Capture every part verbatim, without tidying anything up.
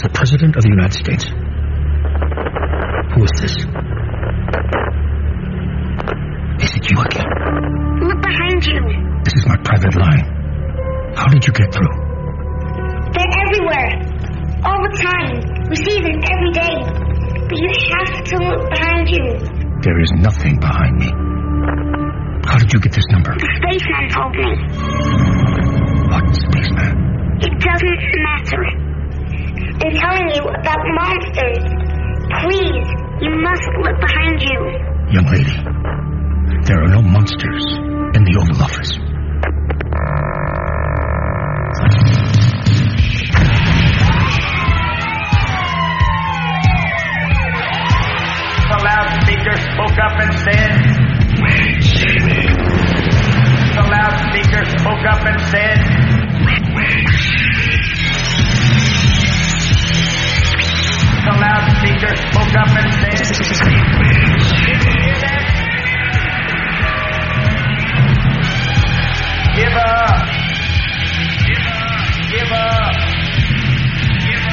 The President of the United States. Who is this? Is it you again? Look behind you. This is my private line. How did you get through? They're everywhere. All the time. We see them every day. But you have to look behind you. There is nothing behind me. How did you get this number? The spaceman told me. What spaceman? It doesn't matter. I'm telling you about monsters. Please, you must look behind you. Young lady, there are no monsters in the Oval Office. The loudspeaker spoke up and said, The loudspeaker spoke up and said, The loudspeaker spoke up and said, Did you hear that? Give up. Give up. Give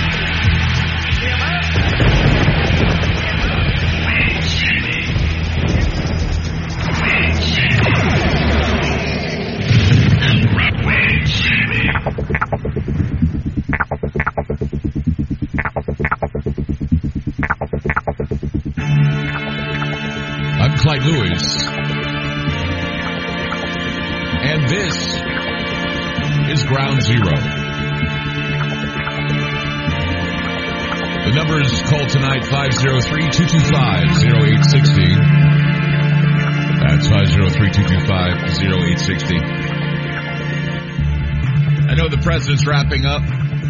I'm Clyde Lewis, and this is Ground Zero. The number is called tonight, five oh three, two two five, oh eight six oh. That's five oh three, two two five, oh eight six oh. I know the president's wrapping up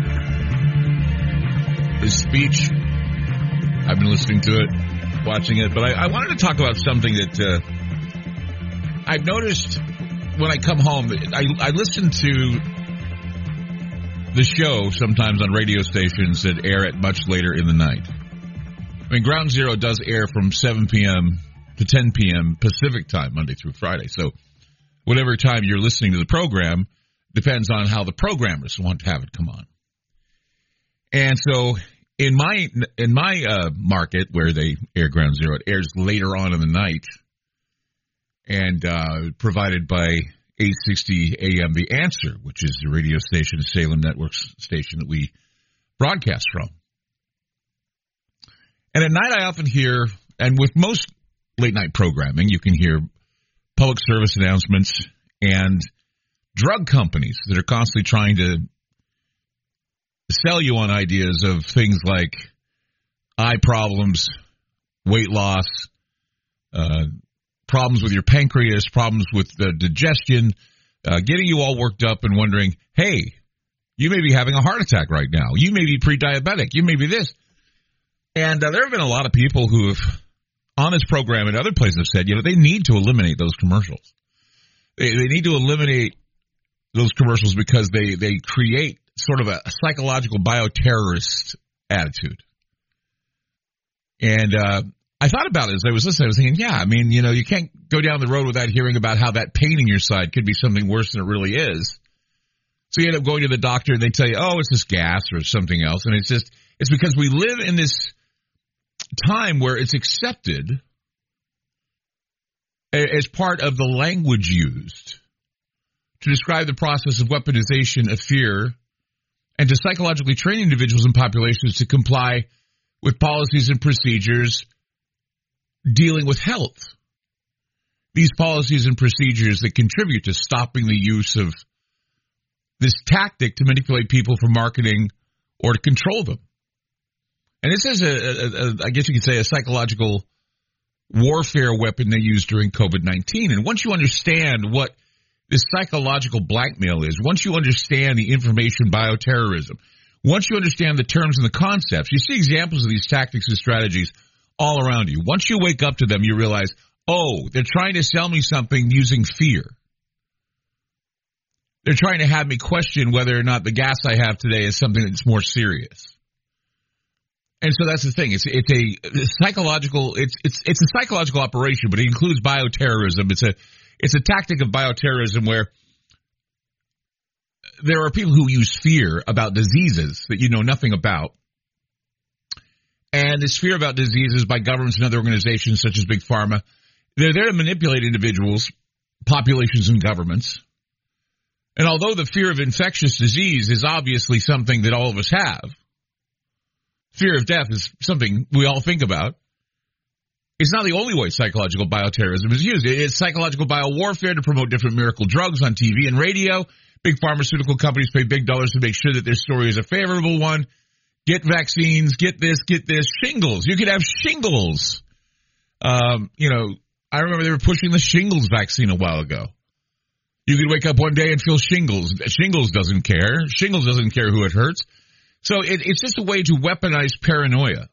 his speech. I've been listening to it, watching it, but I, I wanted to talk about something that uh, I've noticed when I come home. I, I listen to the show sometimes on radio stations that air at much later in the night. I mean, Ground Zero does air from seven p.m. to ten p.m. Pacific time, Monday through Friday. So whatever time you're listening to the program depends on how the programmers want to have it come on. And so in my in my uh, market where they air Ground Zero, it airs later on in the night and uh, provided by eight sixty A M The Answer, which is the radio station, Salem Network station that we broadcast from. And at night I often hear, and with most late-night programming, you can hear public service announcements and drug companies that are constantly trying to sell you on ideas of things like eye problems, weight loss, uh, problems with your pancreas, problems with uh, digestion, uh, getting you all worked up and wondering, hey, you may be having a heart attack right now. You may be pre-diabetic. You may be this. And uh, there have been a lot of people who have, on this program and other places, have said, you know, they need to eliminate those commercials. They, they need to eliminate those commercials because they, they create sort of a, a psychological bioterrorist attitude. And uh, I thought about it as I was listening. I was thinking, yeah, I mean, you know, you can't go down the road without hearing about how that pain in your side could be something worse than it really is. So you end up going to the doctor and they tell you, oh, it's just gas or something else. And it's just, it's because we live in this time where it's accepted as part of the language used to describe the process of weaponization of fear and to psychologically train individuals and populations to comply with policies and procedures dealing with health. These policies and procedures that contribute to stopping the use of this tactic to manipulate people for marketing or to control them. And this is, a, a, a, I guess you could say, a psychological warfare weapon they used during COVID nineteen. And once you understand what this psychological blackmail is, once you understand the information bioterrorism, once you understand the terms and the concepts, you see examples of these tactics and strategies all around you. Once you wake up to them, you realize, oh, they're trying to sell me something using fear. They're trying to have me question whether or not the gas I have today is something that's more serious. And so that's the thing. It's it's a psychological it's it's it's a psychological operation, but it includes bioterrorism. It's a it's a tactic of bioterrorism where there are people who use fear about diseases that you know nothing about. And this fear about diseases by governments and other organizations such as Big Pharma, they're there to manipulate individuals, populations, and governments. And although the fear of infectious disease is obviously something that all of us have, fear of death is something we all think about. It's not the only way psychological bioterrorism is used. It's psychological biowarfare to promote different miracle drugs on T V and radio. Big pharmaceutical companies pay big dollars to make sure that their story is a favorable one. Get vaccines, get this, get this. Shingles. You could have shingles. Um, you know, I remember they were pushing the shingles vaccine a while ago. You could wake up one day and feel shingles. Shingles doesn't care. Shingles doesn't care who it hurts. So it, it's just a way to weaponize paranoia.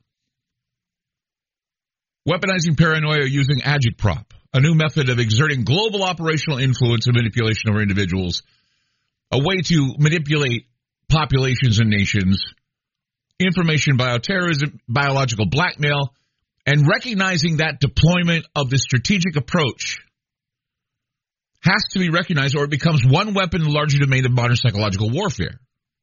Weaponizing paranoia using agitprop, a new method of exerting global operational influence and manipulation over individuals, a way to manipulate populations and nations, information bioterrorism, biological blackmail, and recognizing that deployment of the strategic approach has to be recognized or it becomes one weapon in the larger domain of modern psychological warfare.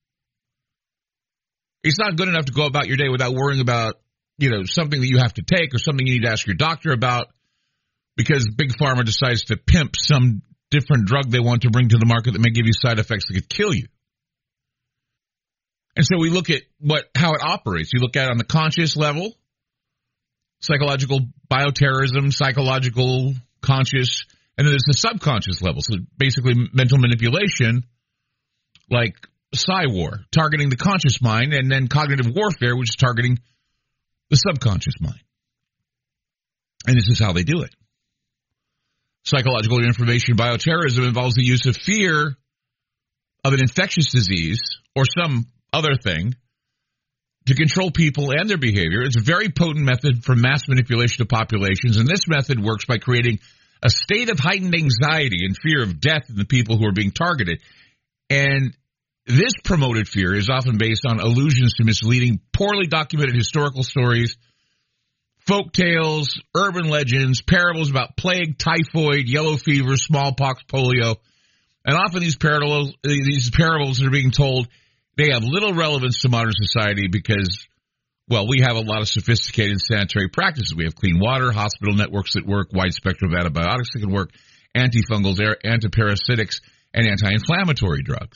It's not good enough to go about your day without worrying about, you know, something that you have to take or something you need to ask your doctor about because Big Pharma decides to pimp some different drug they want to bring to the market that may give you side effects that could kill you. And so we look at what how it operates. You look at it on the conscious level, psychological bioterrorism, psychological, conscious, and then there's the subconscious level. So basically mental manipulation, like Psy-War, targeting the conscious mind, and then cognitive warfare, which is targeting the subconscious mind. And this is how they do it. Psychological information bioterrorism involves the use of fear of an infectious disease or some other thing to control people and their behavior. It's a very potent method for mass manipulation of populations, and this method works by creating a state of heightened anxiety and fear of death in the people who are being targeted. And this promoted fear is often based on allusions to misleading, poorly documented historical stories, folk tales, urban legends, parables about plague, typhoid, yellow fever, smallpox, polio. And often these parables, these parables that are being told, they have little relevance to modern society because, well, we have a lot of sophisticated sanitary practices. We have clean water, hospital networks that work, wide spectrum of antibiotics that can work, antifungals, antiparasitics, and anti-inflammatory drugs.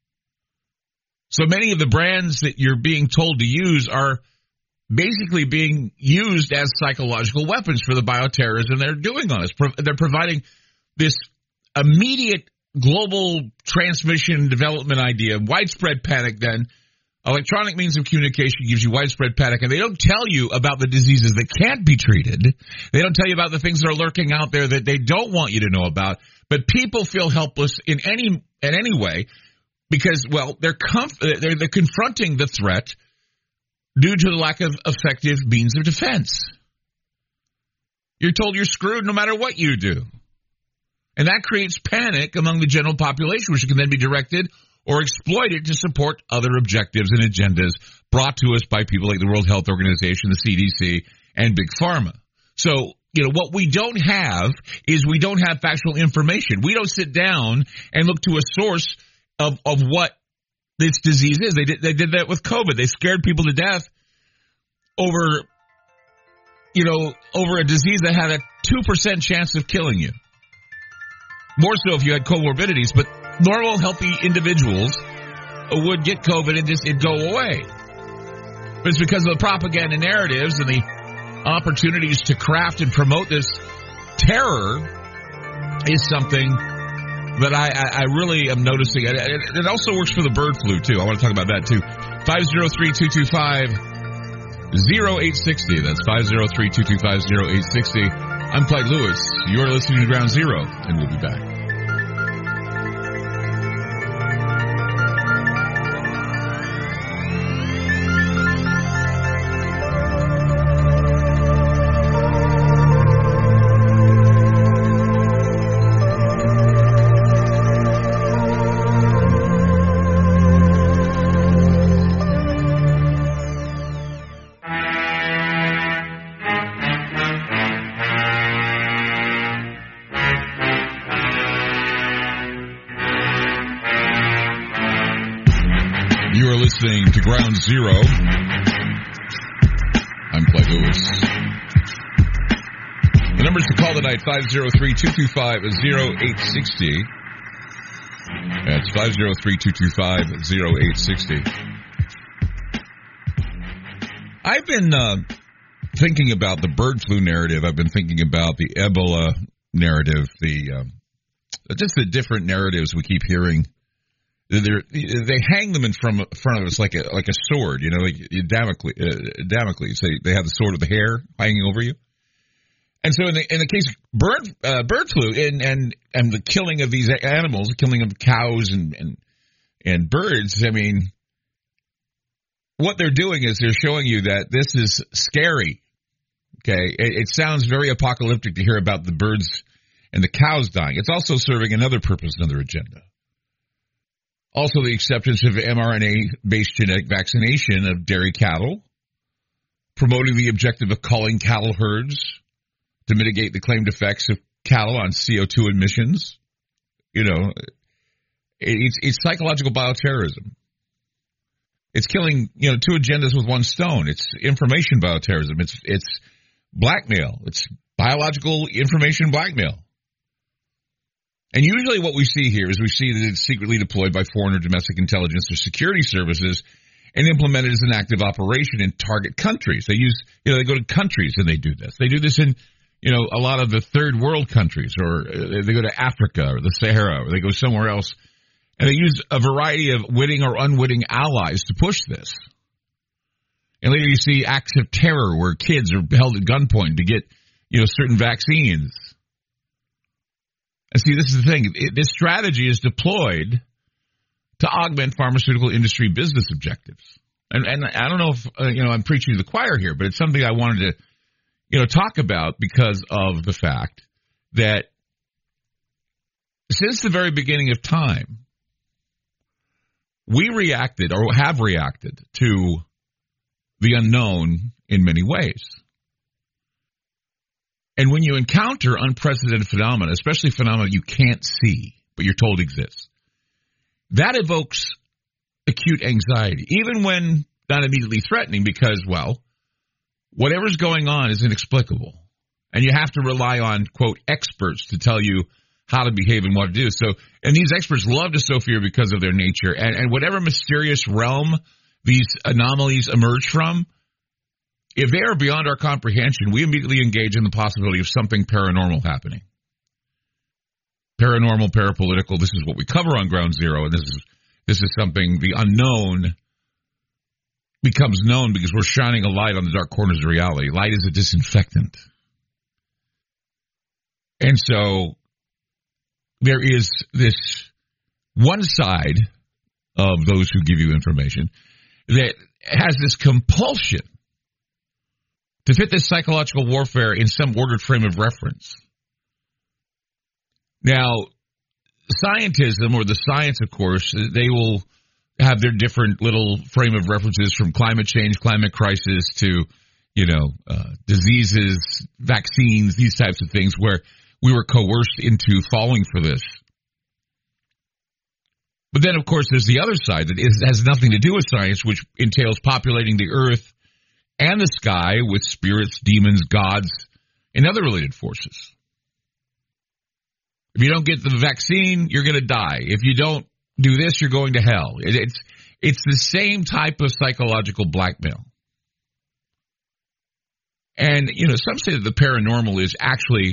So many of the brands that you're being told to use are basically being used as psychological weapons for the bioterrorism they're doing on us. They're providing this immediate global transmission development idea, widespread panic. Then electronic means of communication gives you widespread panic, and they don't tell you about the diseases that can't be treated. They don't tell you about the things that are lurking out there that they don't want you to know about. But people feel helpless in any in any way because, well, they're comf- they're, they're confronting the threat due to the lack of effective means of defense. You're told you're screwed no matter what you do. And that creates panic among the general population, which can then be directed or exploited to support other objectives and agendas brought to us by people like the World Health Organization, the C D C, and Big Pharma. So, you know, what we don't have is we don't have factual information. We don't sit down and look to a source of, of what this disease is. They did, they did that with COVID. They scared people to death over, you know, over a disease that had a two percent chance of killing you. More so if you had comorbidities, but normal, healthy individuals would get COVID and just it'd go away. But it's because of the propaganda narratives and the opportunities to craft and promote this terror is something that I, I, I really am noticing. It, it, it also works for the bird flu, too. I want to talk about that, too. five oh three, two two five, oh eight six oh. That's five oh three, two two five, oh eight six oh. I'm Clyde Lewis. You're listening to Ground Zero, and we'll be back. listening to Ground Zero. I'm Clay Lewis. The numbers to call tonight, five oh three, two two five, oh eight six oh. That's five oh three, two two five, oh eight six oh. I've been uh, thinking about the bird flu narrative. I've been thinking about the Ebola narrative, the um, just the different narratives we keep hearing. They're, they hang them in front of, front of us like a like a sword, you know, like Damocles. Uh, Damocles. They they have the sword of the hair hanging over you. And so in the in the case of bird uh, bird flu and, and and the killing of these animals, the killing of cows and, and and birds, I mean, what they're doing is they're showing you that this is scary. Okay, it, it sounds very apocalyptic to hear about the birds and the cows dying. It's also serving another purpose, another agenda. Also, the acceptance of mRNA-based genetic vaccination of dairy cattle, promoting the objective of culling cattle herds to mitigate the claimed effects of cattle on C O two emissions. You know, it's, it's psychological bioterrorism. It's killing, you know, two agendas with one stone. It's information bioterrorism. It's it's blackmail. It's biological information blackmail. And usually what we see here is we see that it's secretly deployed by foreign or domestic intelligence or security services and implemented as an active operation in target countries. They use, you know, they go to countries and they do this. They do this in, you know, a lot of the third world countries, or they go to Africa or the Sahara, or they go somewhere else. And they use a variety of witting or unwitting allies to push this. And later you see acts of terror where kids are held at gunpoint to get, you know, certain vaccines. And see, this is the thing. It, this strategy is deployed to augment pharmaceutical industry business objectives. And, and I don't know if, uh, you know, I'm preaching to the choir here, but it's something I wanted to, you know, talk about because of the fact that since the very beginning of time, we reacted or have reacted to the unknown in many ways. And when you encounter unprecedented phenomena, especially phenomena you can't see, but you're told exists, that evokes acute anxiety, even when not immediately threatening, because, well, whatever's going on is inexplicable. And you have to rely on, quote, experts to tell you how to behave and what to do. So, and these experts love to sow fear because of their nature. And, and whatever mysterious realm these anomalies emerge from, if they are beyond our comprehension, we immediately engage in the possibility of something paranormal happening. Paranormal, parapolitical, this is what we cover on Ground Zero, and this is this is something, the unknown becomes known because we're shining a light on the dark corners of reality. Light is a disinfectant. And so there is this one side of those who give you information that has this compulsion to fit this psychological warfare in some ordered frame of reference. Now, scientism, or the science, of course, they will have their different little frame of references, from climate change, climate crisis, to, you know, uh, diseases, vaccines, these types of things, where we were coerced into falling for this. But then, of course, there's the other side that is, has nothing to do with science, which entails populating the earth and the sky with spirits, demons, gods, and other related forces. If you don't get the vaccine, you're going to die. If you don't do this, you're going to hell. It, it's it's the same type of psychological blackmail. And, you know, some say that the paranormal is actually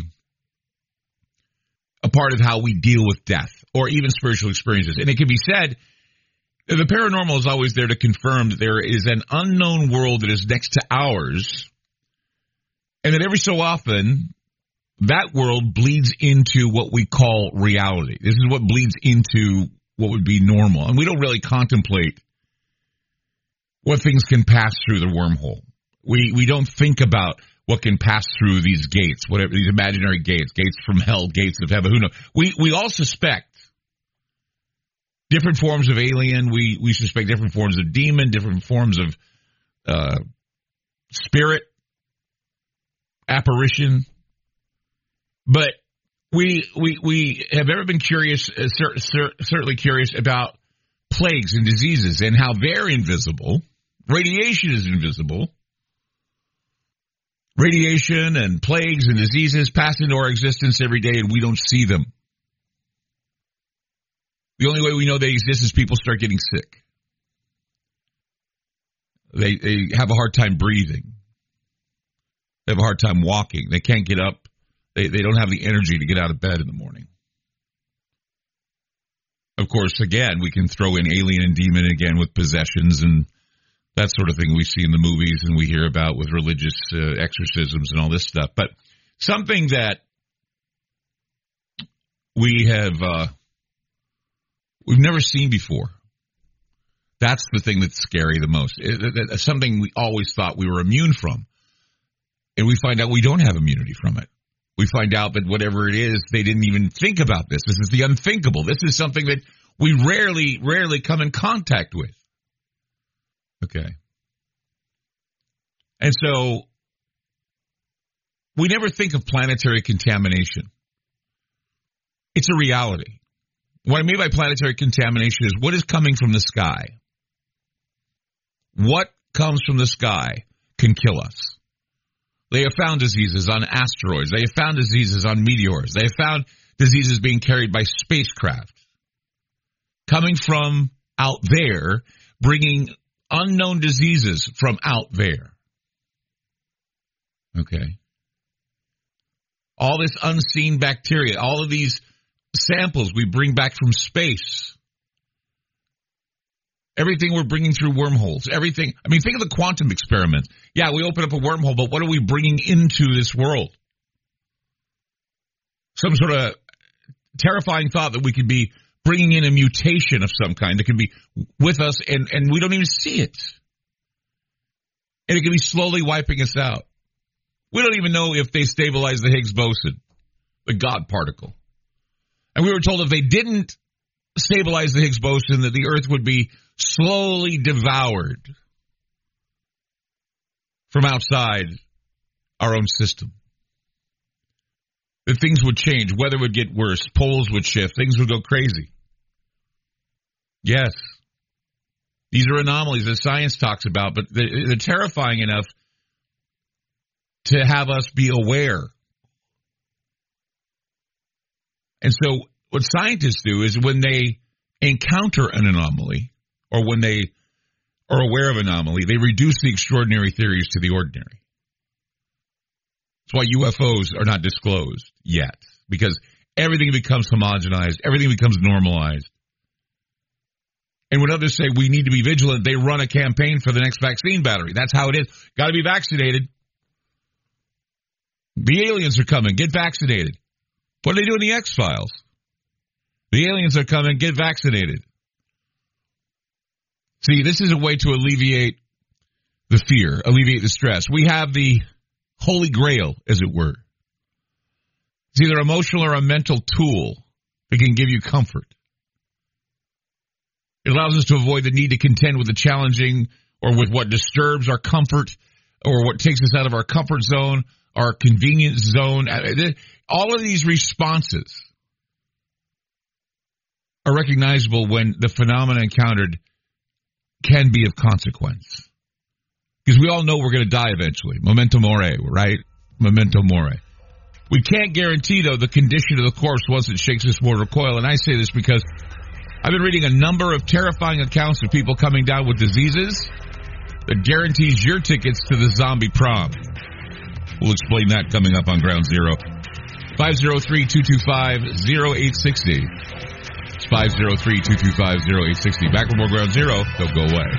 a part of how we deal with death or even spiritual experiences. And it can be said that the paranormal is always there to confirm that there is an unknown world that is next to ours, and that every so often that world bleeds into what we call reality. This is what bleeds into what would be normal. And we don't really contemplate what things can pass through the wormhole. We we don't think about what can pass through these gates, whatever these imaginary gates, gates from hell, gates of heaven. Who knows? We we all suspect different forms of alien. We we suspect different forms of demon, different forms of uh, spirit, apparition. But we we we have ever been curious, uh, cer- cer- certainly curious about plagues and diseases and how they're invisible. Radiation is invisible. Radiation and plagues and diseases pass into our existence every day and we don't see them. The only way we know they exist is people start getting sick. They, they have a hard time breathing. They have a hard time walking. They can't get up. They, they don't have the energy to get out of bed in the morning. Of course, again, we can throw in alien and demon again with possessions and that sort of thing we see in the movies and we hear about with religious uh, exorcisms and all this stuff. But something that we have, uh, we've never seen before. That's the thing that's scary the most. It, it, it, something we always thought we were immune from. And we find out we don't have immunity from it. We find out that whatever it is, they didn't even think about this. This is the unthinkable. This is something that we rarely, rarely come in contact with. Okay. And so we never think of planetary contamination. It's a reality. What I mean by planetary contamination is what is coming from the sky. What comes from the sky can kill us. They have found diseases on asteroids. They have found diseases on meteors. They have found diseases being carried by spacecraft. Coming from out there, bringing unknown diseases from out there. Okay. All this unseen bacteria, all of these samples we bring back from space. Everything we're bringing through wormholes. Everything. I mean, think of the quantum experiment. Yeah, we open up a wormhole, but what are we bringing into this world? Some sort of terrifying thought that we could be bringing in a mutation of some kind that could be with us, and, and we don't even see it. And it could be slowly wiping us out. We don't even know if they stabilize the Higgs boson, the God particle. And we were told if they didn't stabilize the Higgs boson, that the Earth would be slowly devoured from outside our own system. That things would change, weather would get worse, poles would shift, things would go crazy. Yes, these are anomalies that science talks about, but they're, they're terrifying enough to have us be aware. And so what scientists do is when they encounter an anomaly, or when they are aware of an anomaly, they reduce the extraordinary theories to the ordinary. That's why U F Os are not disclosed yet, because everything becomes homogenized, everything becomes normalized. And when others say we need to be vigilant, they run a campaign for the next vaccine battery. That's how it is. Got to be vaccinated. The aliens are coming. Get vaccinated. What do they do in the X-Files? The aliens are coming. Get vaccinated. See, this is a way to alleviate the fear, alleviate the stress. We have the Holy Grail, as it were. It's either emotional or a mental tool that can give you comfort. It allows us to avoid the need to contend with the challenging or with what disturbs our comfort or what takes us out of our comfort zone, our convenience zone. All of these responses are recognizable when the phenomena encountered can be of consequence. Because we all know we're going to die eventually. Memento mori, right? Memento mori. We can't guarantee, though, the condition of the corpse once it shakes its mortal coil. And I say this because I've been reading a number of terrifying accounts of people coming down with diseases that guarantees your tickets to the zombie prom. We'll explain that coming up on Ground Zero. five oh three, two two five, oh eight six oh. It's five oh three, two two five, oh eight six oh. Back with more Ground Zero. Don't go away.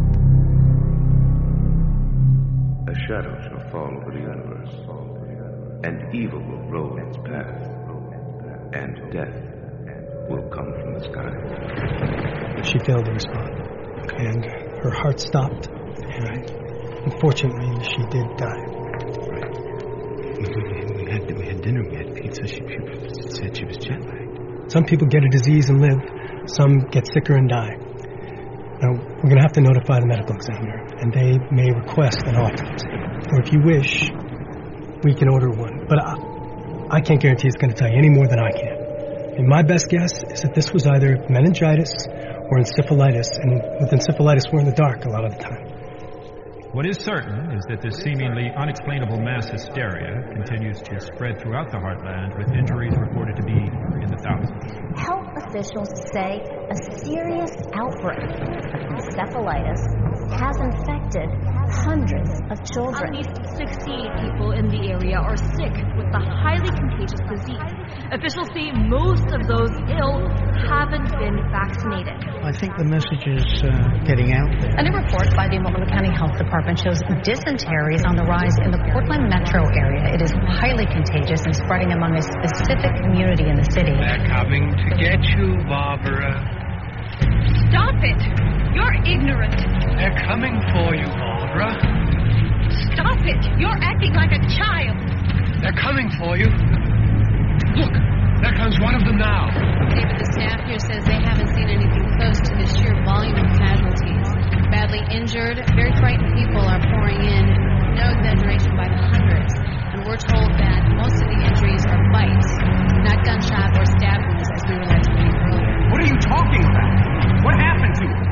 A shadow shall fall over the universe. Fall over the universe. and evil will roll its path, and death will come from the sky. She failed to respond, and her heart stopped, and unfortunately, she did die. Right. We, we, had, we had dinner, we had pizza. She, she said she was jet lagged. Some people get a disease and live. Some get sicker and die. Now, we're going to have to notify the medical examiner, and they may request an autopsy. Or if you wish, we can order one. But I, I can't guarantee it's going to tell you any more than I can. And my best guess is that this was either meningitis or encephalitis, and with encephalitis, we're in the dark a lot of the time. What is certain is that this seemingly unexplainable mass hysteria continues to spread throughout the heartland, with injuries reported to be in the thousands. Health officials say a serious outbreak of encephalitis has infected hundreds of children. At least sixty-eight people in the area are sick with the highly contagious disease. Officials say most of those ill haven't been vaccinated. I think the message is uh, getting out there. A new report by the Multnomah County Health Department shows dysentery is on the rise in the Portland metro area. It is highly contagious and spreading among a specific community in the city. They're coming to get you, Barbara. Stop it! You're ignorant. They're coming for you, Barbara. Stop it! You're acting like a child. They're coming for you. Look, there comes one of them now. David, the staff here says they haven't seen anything close to the sheer volume of casualties. Badly injured, very frightened people are pouring in, no exaggeration, by the hundreds. And we're told that most of the injuries are bites, not gunshot or stab wounds, as we were led to believe earlier. What are you talking about? What happened to him?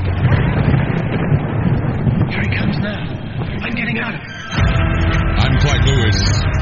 Here he comes now. I'm getting out of here. I'm Clyde Lewis.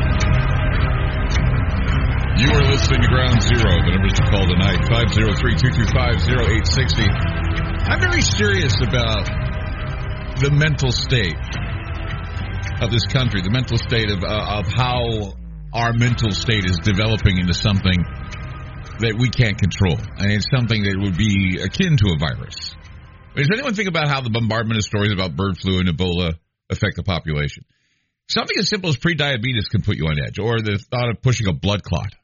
You are listening to Ground Zero. The numbers to call tonight, five oh three, two two five, oh eight six oh. I'm very serious about the mental state of this country, the mental state of uh, of how our mental state is developing into something that we can't control. And it's something that would be akin to a virus. Does anyone think about how the bombardment of stories about bird flu and Ebola affect the population? Something as simple as prediabetes can put you on edge, or the thought of pushing a blood clot,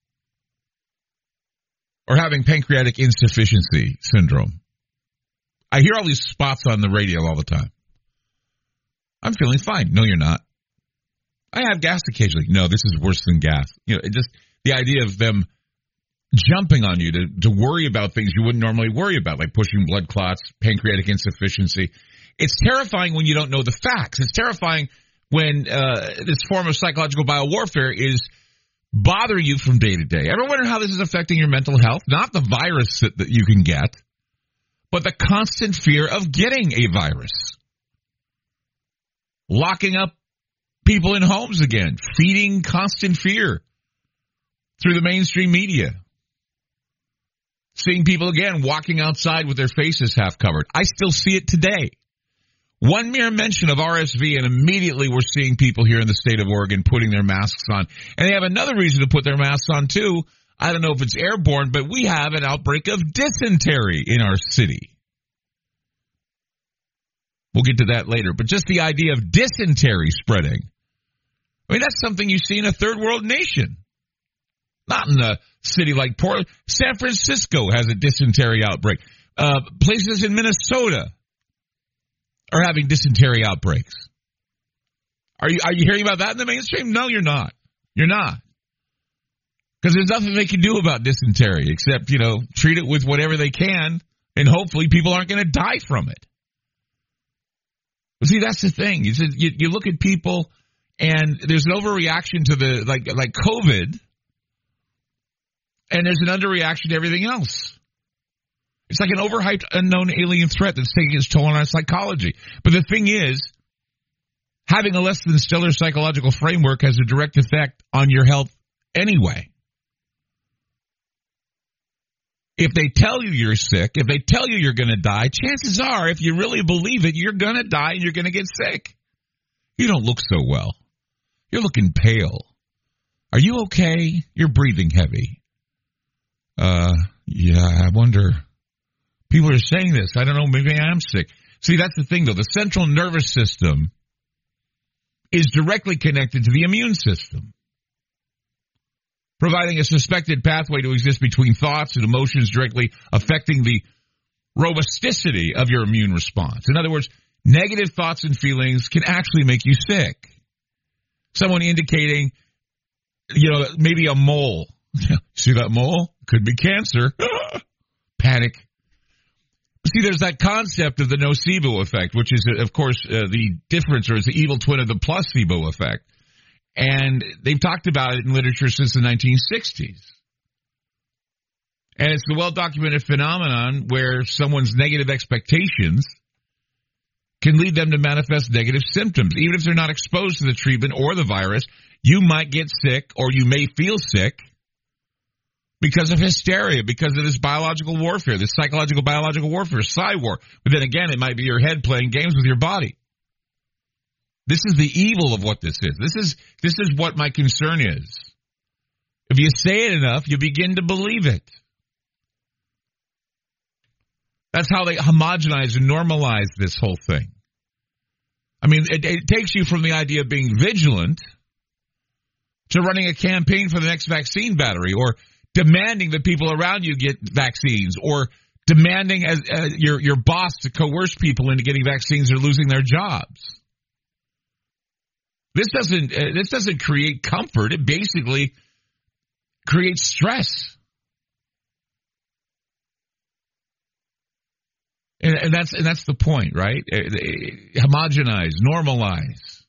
or having pancreatic insufficiency syndrome. I hear all these spots on the radio all the time. I'm feeling fine. No, you're not. I have gas occasionally. No, this is worse than gas. You know, it just the idea of them jumping on you to, to worry about things you wouldn't normally worry about, like pushing blood clots, pancreatic insufficiency. It's terrifying when you don't know the facts. It's terrifying when uh, this form of psychological biowarfare is bothering you from day to day. Ever wonder how this is affecting your mental health? Not the virus that, that you can get, but the constant fear of getting a virus. Locking up people in homes again, feeding constant fear through the mainstream media. Seeing people again walking outside with their faces half covered. I still see it today. One mere mention of R S V and immediately we're seeing people here in the state of Oregon putting their masks on. And they have another reason to put their masks on too. I don't know if it's airborne, but we have an outbreak of dysentery in our city. We'll get to that later. But just the idea of dysentery spreading. I mean, that's something you see in a third world nation. Not in a city like Portland. San Francisco has a dysentery outbreak. Uh, places in Minnesota are having dysentery outbreaks. Are you are you hearing about that in the mainstream? No, you're not. You're not. Because there's nothing they can do about dysentery except, you know, treat it with whatever they can, and hopefully people aren't going to die from it. But see, that's the thing. You, you, you look at people, and there's an overreaction to the, like like COVID, and there's an underreaction to everything else. It's like an overhyped unknown alien threat that's taking its toll on our psychology. But the thing is, having a less than stellar psychological framework has a direct effect on your health anyway. If they tell you you're sick, if they tell you you're going to die, chances are, if you really believe it, you're going to die and you're going to get sick. You don't look so well. You're looking pale. Are you okay? You're breathing heavy. Uh, yeah, I wonder. People are saying this. I don't know. Maybe I am sick. See, that's the thing, though. The central nervous system is directly connected to the immune system. providing a suspected pathway to exist between thoughts and emotions directly affecting the robusticity of your immune response. In other words, negative thoughts and feelings can actually make you sick. Someone indicating, you know, maybe a mole. See that mole? Could be cancer. Panic. See, there's that concept of the nocebo effect, which is, of course, uh, the difference, or is the evil twin of the placebo effect. And they've talked about it in literature since the nineteen sixties. And it's the well-documented phenomenon where someone's negative expectations can lead them to manifest negative symptoms. Even if they're not exposed to the treatment or the virus, you might get sick, or you may feel sick, because of hysteria, because of this biological warfare, this psychological biological warfare, psy-war. But then again, it might be your head playing games with your body. This is the evil of what this is. This is this is what my concern is. If you say it enough, you begin to believe it. That's how they homogenize and normalize this whole thing. I mean, it, it takes you from the idea of being vigilant to running a campaign for the next vaccine battery, or demanding that people around you get vaccines, or demanding as uh, your your boss to coerce people into getting vaccines or losing their jobs. This doesn't uh, this doesn't create comfort. It basically creates stress. And, and that's and that's the point, right? Homogenize, normalize.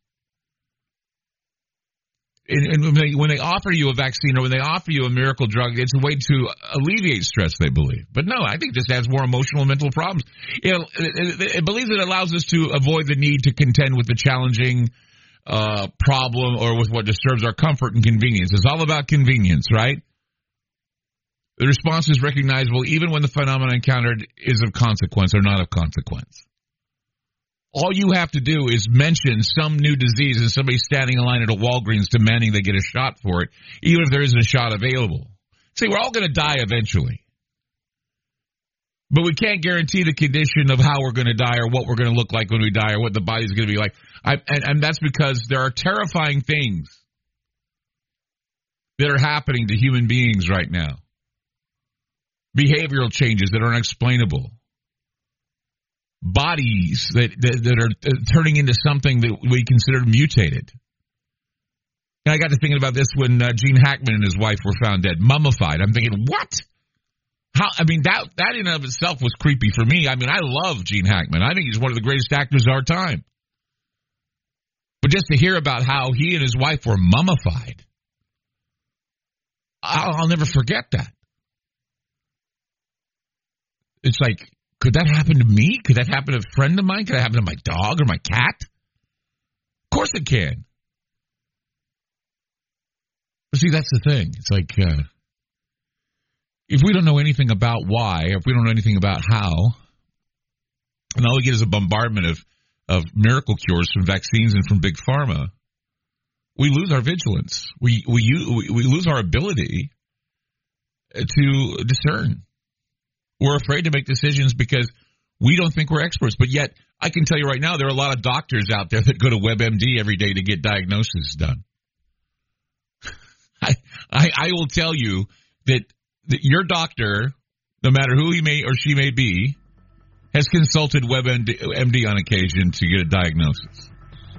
And, and when, they, when they offer you a vaccine, or when they offer you a miracle drug, it's a way to alleviate stress, they believe. But no, I think this adds more emotional and mental problems. It, it, it believes it allows us to avoid the need to contend with the challenging uh, problem, or with what disturbs our comfort and convenience. It's all about convenience, right? The response is recognizable even when the phenomenon encountered is of consequence or not of consequence. All you have to do is mention some new disease and somebody standing in line at a Walgreens demanding they get a shot for it, even if there isn't a shot available. See, we're all going to die eventually. But we can't guarantee the condition of how we're going to die, or what we're going to look like when we die, or what the body's going to be like. I, and, and that's because there are terrifying things that are happening to human beings right now. Behavioral changes that are unexplainable. Bodies that, that that are turning into something that we consider mutated. And I got to thinking about this when uh, Gene Hackman and his wife were found dead, mummified. I'm thinking, what? How? I mean, that that in and of itself was creepy for me. I mean, I love Gene Hackman. I think he's one of the greatest actors of our time. But just to hear about how he and his wife were mummified, I'll, I'll never forget that. It's like, could that happen to me? Could that happen to a friend of mine? Could that happen to my dog or my cat? Of course it can. But see, that's the thing. It's like, uh, if we don't know anything about why, if we don't know anything about how, and all we get is a bombardment of, of miracle cures from vaccines and from big pharma, we lose our vigilance. We we we lose our ability to discern. We're afraid to make decisions because we don't think we're experts. But yet, I can tell you right now, there are a lot of doctors out there that go to WebMD every day to get diagnoses done. I, I I will tell you that, that your doctor, no matter who he may or she may be, has consulted WebMD on occasion to get a diagnosis.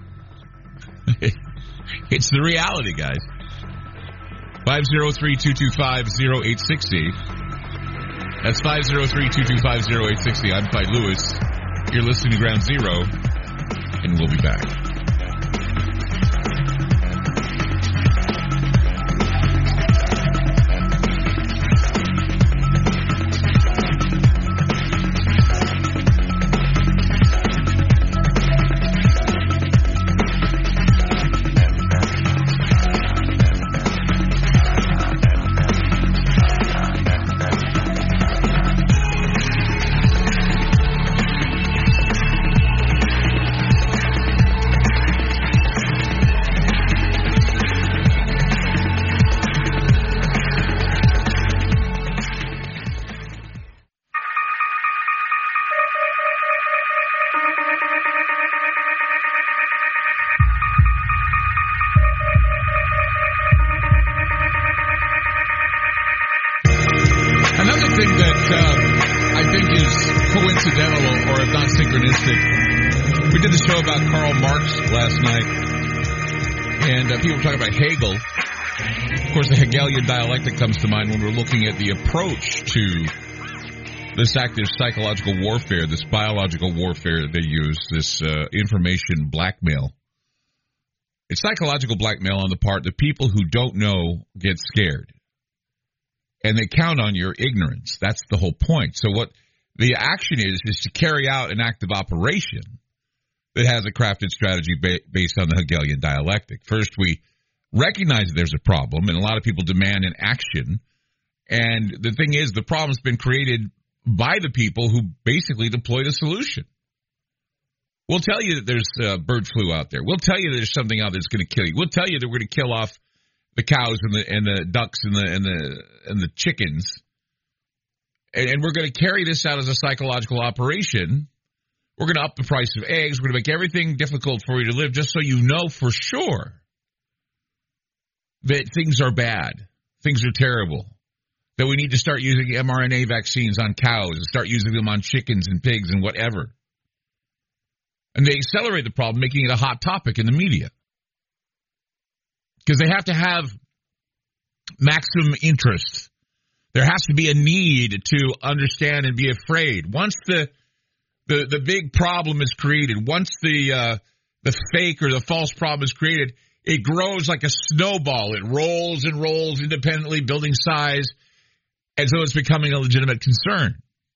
It's the reality, guys. five oh three, two two five, oh eight six oh. That's five oh three, two two five, oh eight six oh. I'm Clyde Lewis. You're listening to Ground Zero, and we'll be back. coincidental or if not synchronistic. We did the show about Karl Marx last night, and uh, people were talking about Hegel. Of course, the Hegelian dialectic comes to mind when we're looking at the approach to this active psychological warfare, this biological warfare that they use, this uh, information blackmail. It's psychological blackmail on the part that people who don't know get scared. And they count on your ignorance. That's the whole point. So what the action is, is to carry out an active operation that has a crafted strategy ba- based on the Hegelian dialectic. First, we recognize that there's a problem, and a lot of people demand an action. And the thing is, the problem's been created by the people who basically deploy the solution. We'll tell you that there's uh, bird flu out there. We'll tell you that there's something out there that's going to kill you. We'll tell you that we're going to kill off the cows and the and the ducks and the and the and the chickens, and, and we're going to carry this out as a psychological operation. We're going to up the price of eggs. We're going to make everything difficult for you to live, just so you know for sure that things are bad, things are terrible, that we need to start using mRNA vaccines on cows and start using them on chickens and pigs and whatever. And they accelerate the problem, making it a hot topic in the media. Because they have to have maximum interest. There has to be a need to understand and be afraid. Once the the, the big problem is created, once the uh, the fake or the false problem is created, it grows like a snowball. It rolls and rolls independently, building size, and so it's becoming a legitimate concern.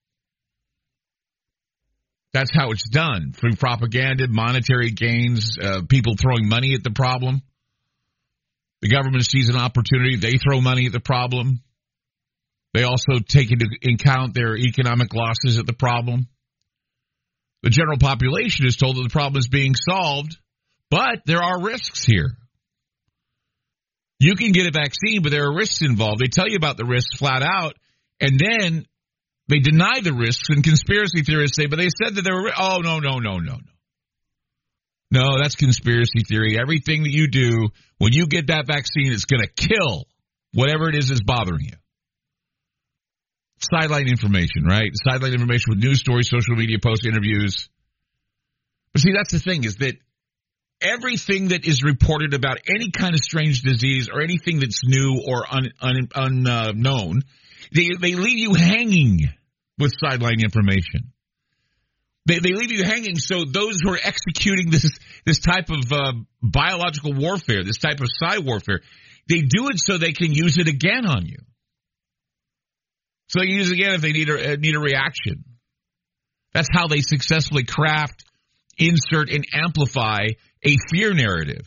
That's how it's done, through propaganda, monetary gains, uh, people throwing money at the problem. The government sees an opportunity. They throw money at the problem. They also take into account their economic losses at the problem. The general population is told that the problem is being solved, but there are risks here. You can get a vaccine, but there are risks involved. They tell you about the risks flat out, and then they deny the risks, and conspiracy theorists say, but they said that there were, oh, no, no, no, no, no. No, that's conspiracy theory. Everything that you do, when you get that vaccine, it's going to kill whatever it is that's bothering you. Sideline information, right? Sideline information with news stories, social media posts, interviews. But see, that's the thing, is that everything that is reported about any kind of strange disease or anything that's new or un, un, unknown, they, they leave you hanging with sideline information. They, they leave you hanging, so those who are executing this this type of uh, biological warfare, this type of psi warfare, they do it so they can use it again on you. So they use it again if they need a, need a reaction. That's how they successfully craft, insert, and amplify a fear narrative.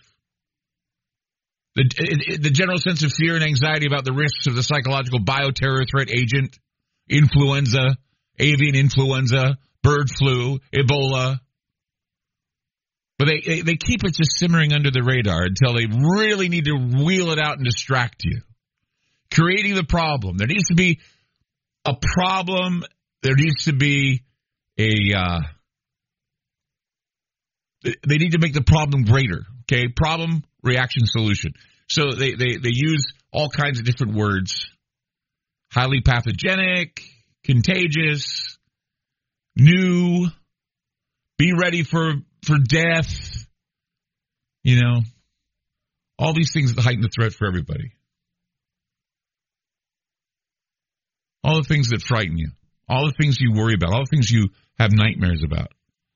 The, the general sense of fear and anxiety about the risks of the psychological bioterror threat agent, influenza, avian influenza, bird flu, Ebola. But they, they, they keep it just simmering under the radar until they really need to wheel it out and distract you. Creating the problem. There needs to be a problem. There needs to be a... Uh, they need to make the problem greater. Okay? Problem, reaction, solution. So they, they, they use all kinds of different words. Highly pathogenic, contagious, new, be ready for, for death, you know, all these things that heighten the threat for everybody. All the things that frighten you, all the things you worry about, all the things you have nightmares about.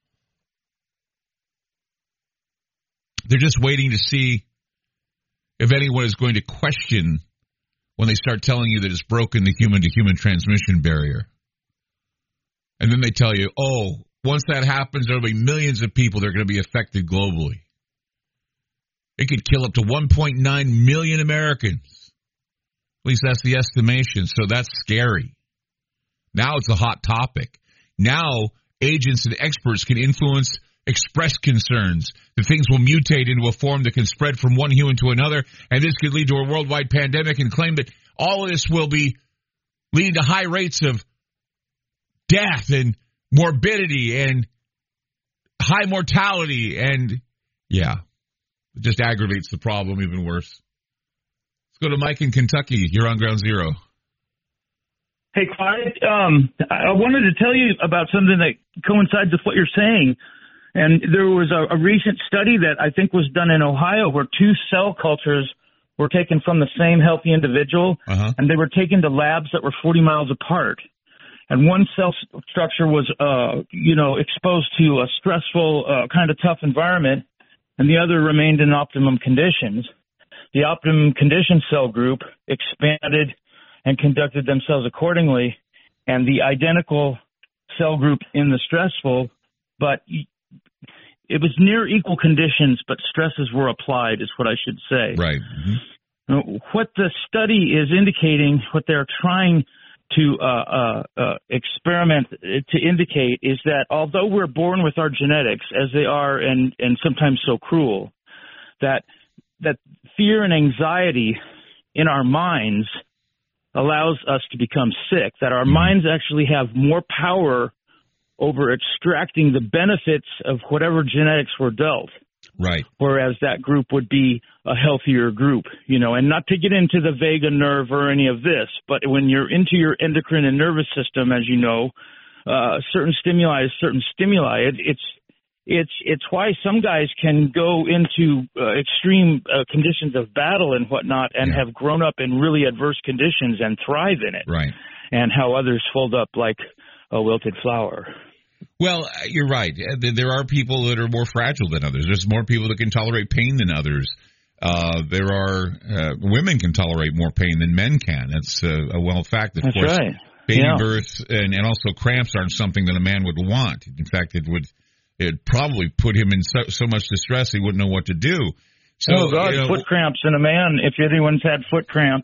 They're just waiting to see if anyone is going to question when they start telling you that it's broken the human-to-human transmission barrier. And then they tell you, oh, once that happens, there will be millions of people that are going to be affected globally. It could kill up to one point nine million Americans. At least that's the estimation, so that's scary. Now it's a hot topic. Now agents and experts can influence, express concerns that things will mutate into a form that can spread from one human to another, and this could lead to a worldwide pandemic, and claim that all of this will be leading to high rates of death and morbidity and high mortality, and yeah, it just aggravates the problem even worse. Let's go to Mike in Kentucky. You're on Ground Zero. Hey, Clyde, um, I wanted to tell you about something that coincides with what you're saying. And there was a, a recent study that I think was done in Ohio where two cell cultures were taken from the same healthy individual, uh-huh. and they were taken to labs that were forty miles apart. And one cell structure was, uh, you know, exposed to a stressful, uh, kind of tough environment, and the other remained in optimum conditions. The optimum condition cell group expanded and conducted themselves accordingly, and the identical cell group in the stressful, but it was near equal conditions, but stresses were applied, is what I should say. Right. Mm-hmm. What the study is indicating, what they're trying to uh, uh, uh, experiment to indicate is that although we're born with our genetics, as they are and, and sometimes so cruel, that that fear and anxiety in our minds allows us to become sick, that our minds actually have more power over extracting the benefits of whatever genetics were dealt. Right. Whereas that group would be a healthier group, you know, and not to get into the vagus nerve or any of this, but when you're into your endocrine and nervous system, as you know, uh, certain stimuli is certain stimuli. It, it's, it's, it's why some guys can go into uh, extreme uh, conditions of battle and whatnot and yeah. have grown up in really adverse conditions and thrive in it. Right. And how others fold up like a wilted flower. Well, you're right. There are people that are more fragile than others. There's more people that can tolerate pain than others. Uh, there are uh, women can tolerate more pain than men can. That's uh, a well fact. Of That's course, right. baby yeah. birth and, and also cramps aren't something that a man would want. In fact, it would it probably put him in so, so much distress he wouldn't know what to do. So, oh God, you know, foot cramps in a man. If anyone's had foot cramps.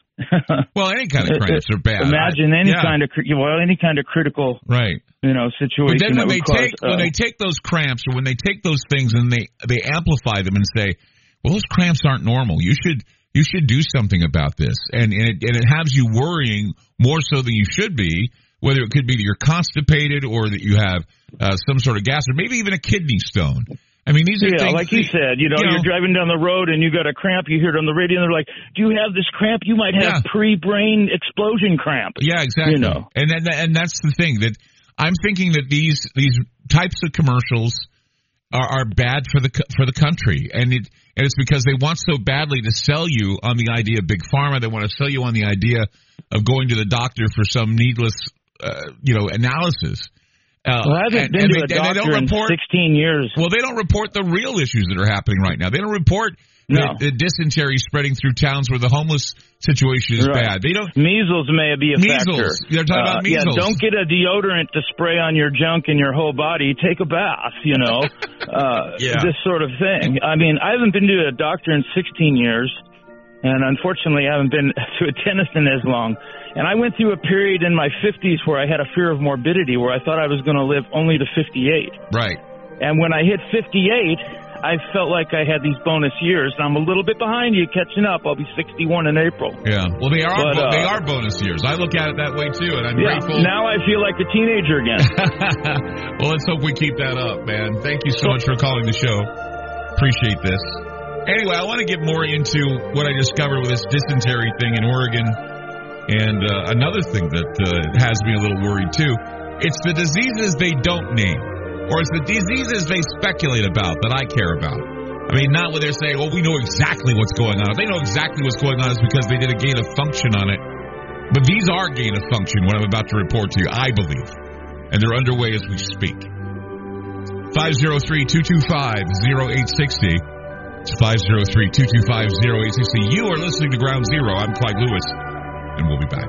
Well, any kind of cramps are bad. Imagine any yeah. kind of well, any kind of critical, right? You know, situation. But then when that they cause, take uh, when they take those cramps or when they take those things and they they amplify them and say, well, those cramps aren't normal. You should you should do something about this, and and it, and it has you worrying more so than you should be. Whether it could be that you're constipated or that you have uh, some sort of gas or maybe even a kidney stone. I mean, these are yeah, things. like you said, you know, you know, you're driving down the road and you got a cramp. You hear it on the radio, and they're like, "Do you have this cramp? You might have yeah. pre-brain explosion cramp." Yeah, exactly. You know, and and and that's the thing that I'm thinking that these these types of commercials are, are bad for the for the country, and it and it's because they want so badly to sell you on the idea of big pharma. They want to sell you on the idea of going to the doctor for some needless, uh, you know, analysis. Uh, well, I haven't and, been and to they, a doctor in report, sixteen years. Well, they don't report the real issues that are happening right now. They don't report no. the, the dysentery spreading through towns where the homeless situation is right. bad. They don't. Measles may be a measles. factor. They're talking uh, about measles. Yeah, don't get a deodorant to spray on your junk and your whole body. Take a bath, you know, uh, yeah. this sort of thing. I mean, I haven't been to a doctor in sixteen years. And unfortunately, I haven't been to a dentist in as long. And I went through a period in my fifties where I had a fear of morbidity, where I thought I was going to live only to fifty-eight. Right. And when I hit fifty-eight, I felt like I had these bonus years. I'm a little bit behind you, catching up. I'll be sixty-one in April. Yeah. Well, they are but, uh, they are bonus years. I look at it that way too, and I'm yeah, grateful. Now I feel like a teenager again. Well, let's hope we keep that up, man. Thank you so much for calling the show. Appreciate this. Anyway, I want to get more into what I discovered with this dysentery thing in Oregon. And uh, another thing that uh, has me a little worried, too. It's the diseases they don't name. Or it's the diseases they speculate about that I care about. I mean, not when they're saying, well, we know exactly what's going on. If they know exactly what's going on, it's because they did a gain of function on it. But these are gain of function, what I'm about to report to you, I believe. And they're underway as we speak. five oh three, two two five, oh eight six oh. It's five oh three, two two five, oh eight six oh. You are listening to Ground Zero. I'm Clyde Lewis, and we'll be back.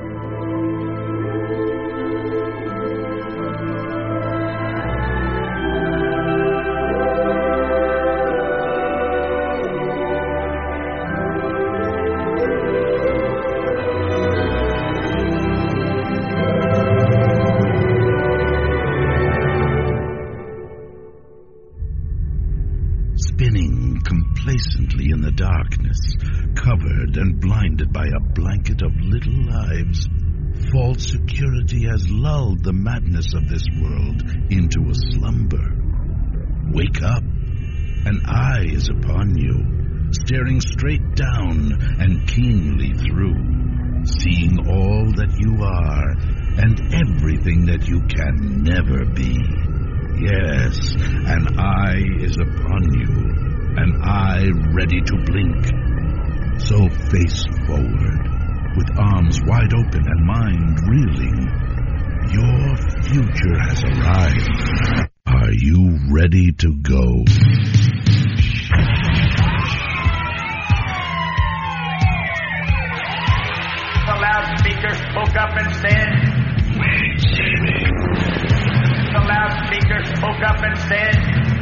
Complacently in the darkness, covered and blinded by a blanket of little lives, false security has lulled the madness of this world into a slumber. Wake up, an eye is upon you, staring straight down and keenly through. seeing all that you are and everything that you can never be. Yes, an eye is upon you, an eye ready to blink. So face forward, with arms wide open and mind reeling. Your future has arrived. Are you ready to go? The loudspeaker spoke up and said, The loudspeaker spoke up and said,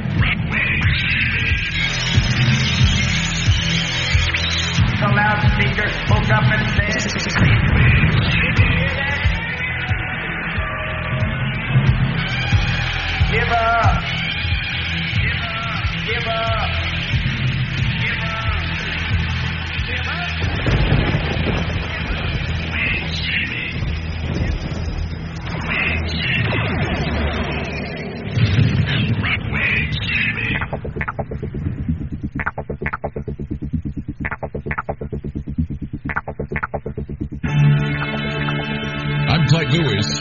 The loudspeaker spoke up and said, Give up. Give up. Give up. I'm Clyde Lewis,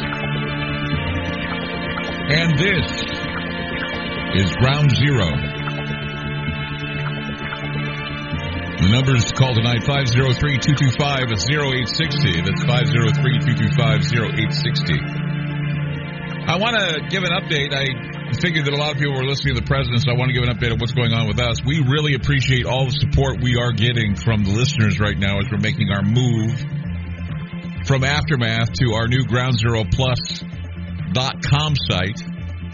and this is Ground Zero. The numbers to call tonight, five oh three, two two five, oh eight six oh. That's five oh three, two two five, oh eight six oh. I want to give an update. I figured that a lot of people were listening to the president, so I want to give an update of what's going on with us. We really appreciate all the support we are getting from the listeners right now as we're making our move from Aftermath to our new ground zero plus dot com site.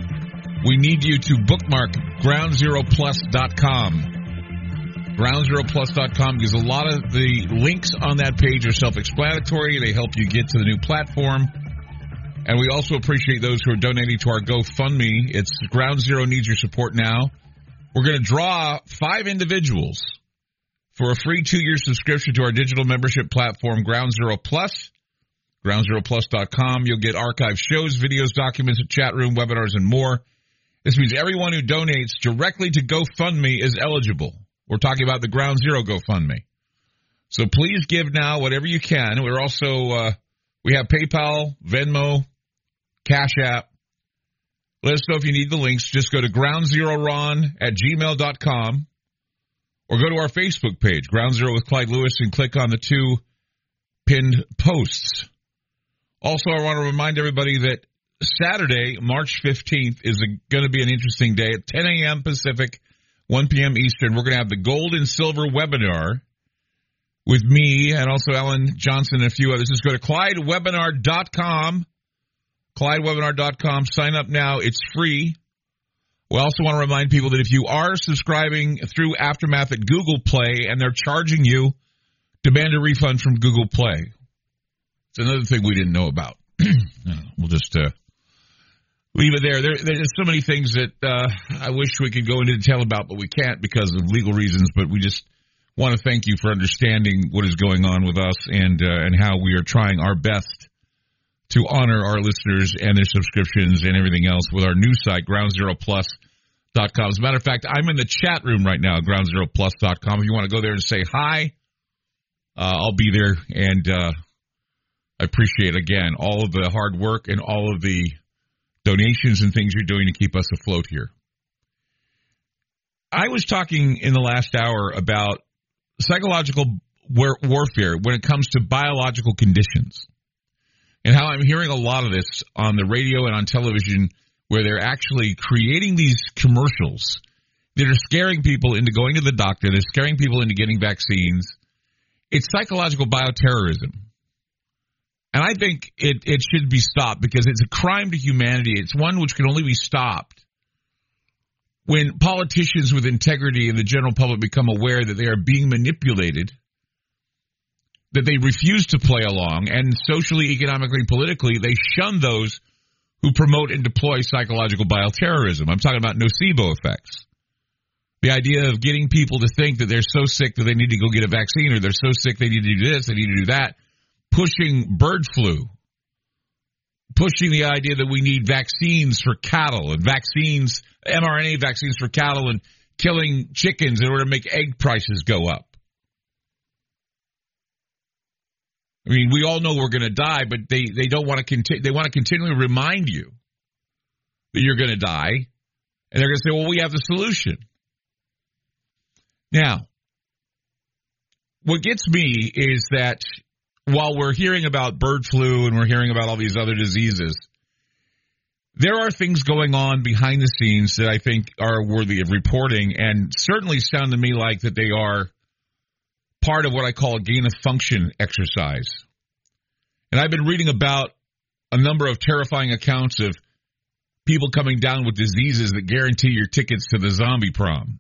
We need you to bookmark ground zero plus dot com. ground zero plus dot com, because a lot of the links on that page are self-explanatory. They help you get to the new platform. And we also appreciate those who are donating to our GoFundMe. It's Ground Zero needs your support now. We're going to draw five individuals for a free two-year subscription to our digital membership platform, Ground Zero Plus. ground zero plus dot com. You'll get archived shows, videos, documents, a chat room, webinars, and more. This means everyone who donates directly to GoFundMe is eligible. We're talking about the Ground Zero GoFundMe. So please give now whatever you can. We're also, uh, we have PayPal, Venmo, Cash App. Let us know if you need the links. Just go to ground zero ron at gmail dot com or go to our Facebook page, Ground Zero with Clyde Lewis, and click on the two pinned posts. Also, I want to remind everybody that Saturday, March fifteenth, is going to be an interesting day. At ten a.m. Pacific, one p.m. Eastern, we're going to have the Gold and Silver webinar with me and also Ellen Johnson and a few others. Just go to Clyde Webinar dot com. Clyde Webinar dot com. Sign up now. It's free. We also want to remind people that if you are subscribing through Aftermath at Google Play and they're charging you, demand a refund from Google Play. It's another thing we didn't know about. We'll just uh, leave it there. there. There's so many things that uh, I wish we could go into detail about, but we can't because of legal reasons. But we just want to thank you for understanding what is going on with us and uh, and how we are trying our best to honor our listeners and their subscriptions and everything else with our new site, ground zero plus dot com. As a matter of fact, I'm in the chat room right now at ground zero plus dot com. If you want to go there and say hi, uh, I'll be there. And uh, I appreciate, again, all of the hard work and all of the donations and things you're doing to keep us afloat here. I was talking in the last hour about psychological war- warfare when it comes to biological conditions. And how I'm hearing a lot of this on the radio and on television where they're actually creating these commercials that are scaring people into going to the doctor. They're scaring people into getting vaccines. It's psychological bioterrorism. And I think it, it should be stopped because it's a crime to humanity. It's one which can only be stopped when politicians with integrity and the general public become aware that they are being manipulated, that they refuse to play along, and socially, economically, politically, they shun those who promote and deploy psychological bioterrorism. I'm talking about nocebo effects. The idea of getting people to think that they're so sick that they need to go get a vaccine, or they're so sick they need to do this, they need to do that, pushing bird flu, pushing the idea that we need vaccines for cattle and vaccines, mRNA vaccines for cattle, and killing chickens in order to make egg prices go up. I mean, we all know we're going to die, but they, they don't want to continue. They want to continually remind you that you're going to die, and they're going to say, "Well, we have the solution." Now, what gets me is that while we're hearing about bird flu and we're hearing about all these other diseases, there are things going on behind the scenes that I think are worthy of reporting, and certainly sound to me like that they are part of what I call a gain-of-function exercise. And I've been reading about a number of terrifying accounts of people coming down with diseases that guarantee your tickets to the zombie prom.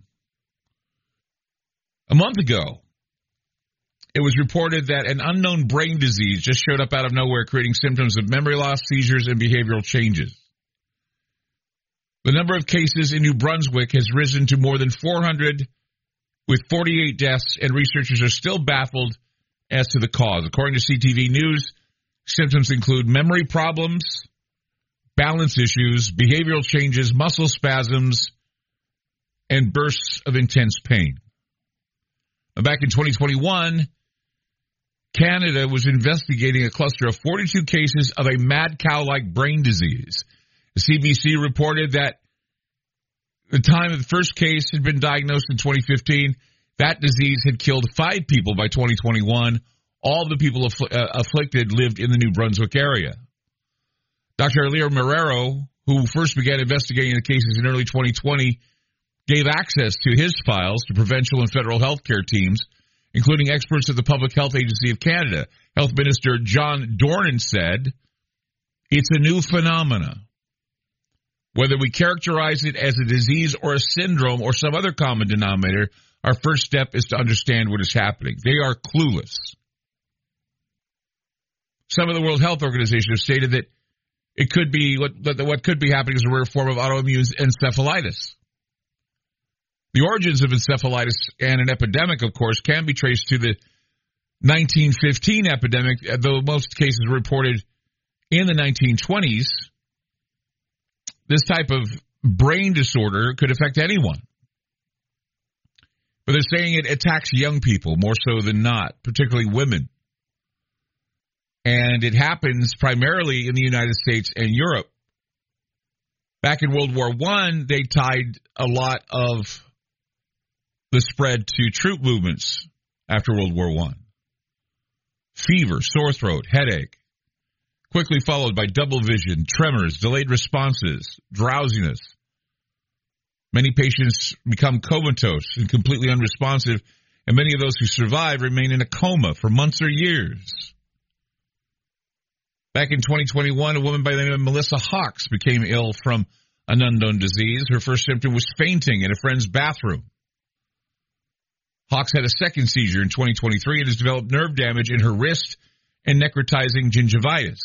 A month ago, it was reported that an unknown brain disease just showed up out of nowhere, creating symptoms of memory loss, seizures, and behavioral changes. The number of cases in New Brunswick has risen to more than four hundred, with forty-eight deaths, and researchers are still baffled as to the cause. According to C T V News, symptoms include memory problems, balance issues, behavioral changes, muscle spasms, and bursts of intense pain. Now, back in twenty twenty-one, Canada was investigating a cluster of forty-two cases of a mad cow-like brain disease. The C B C reported that the time of the first case had been diagnosed in twenty fifteen. That disease had killed five people by twenty twenty-one. All the people affl- uh, afflicted lived in the New Brunswick area. Doctor Elio Marrero, who first began investigating the cases in early twenty twenty, gave access to his files to provincial and federal healthcare teams, including experts at the Public Health Agency of Canada. Health Minister John Dornan said, "It's a new phenomena. Whether we characterize it as a disease or a syndrome or some other common denominator, our first step is to understand what is happening." They are clueless. Some of the World Health Organization have stated that it could be what, that what could be happening is a rare form of autoimmune encephalitis. The origins of encephalitis and an epidemic, of course, can be traced to the nineteen fifteen epidemic, though most cases were reported in the nineteen twenties. This type of brain disorder could affect anyone. But they're saying it attacks young people more so than not, particularly women. And it happens primarily in the United States and Europe. Back in World War One, they tied a lot of the spread to troop movements after World War One. Fever, sore throat, headache, quickly followed by double vision, tremors, delayed responses, drowsiness. Many patients become comatose and completely unresponsive, and many of those who survive remain in a coma for months or years. Back in twenty twenty-one, a woman by the name of Melissa Hawks became ill from an unknown disease. Her first symptom was fainting in a friend's bathroom. Hawks had a second seizure in twenty twenty-three and has developed nerve damage in her wrist and necrotizing gingivitis.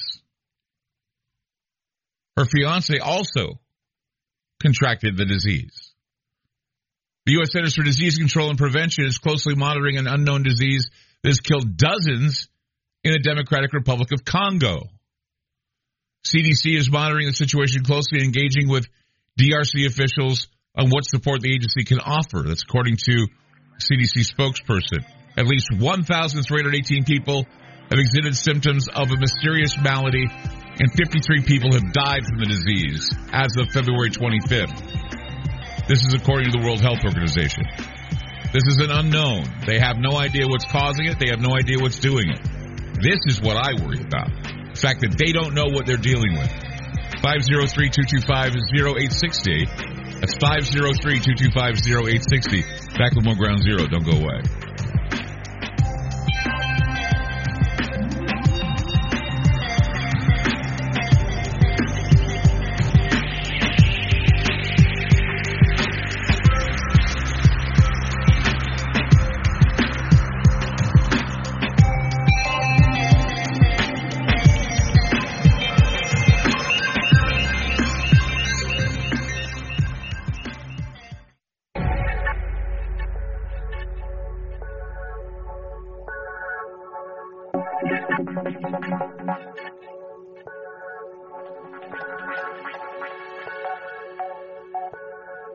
Her fiancé also contracted the disease. The U S Centers for Disease Control and Prevention is closely monitoring an unknown disease that has killed dozens in the Democratic Republic of Congo. C D C is monitoring the situation closely and engaging with D R C officials on what support the agency can offer. That's according to C D C spokesperson. At least one thousand three hundred eighteen people have exhibited symptoms of a mysterious malady, and fifty-three people have died from the disease as of February twenty-fifth. This is according to the World Health Organization. This is an unknown. They have no idea what's causing it. They have no idea what's doing it. This is what I worry about. The fact that they don't know what they're dealing with. five oh three, two two five, oh eight six oh. That's five oh three, two two five, oh eight six oh. Back with more Ground Zero. Don't go away.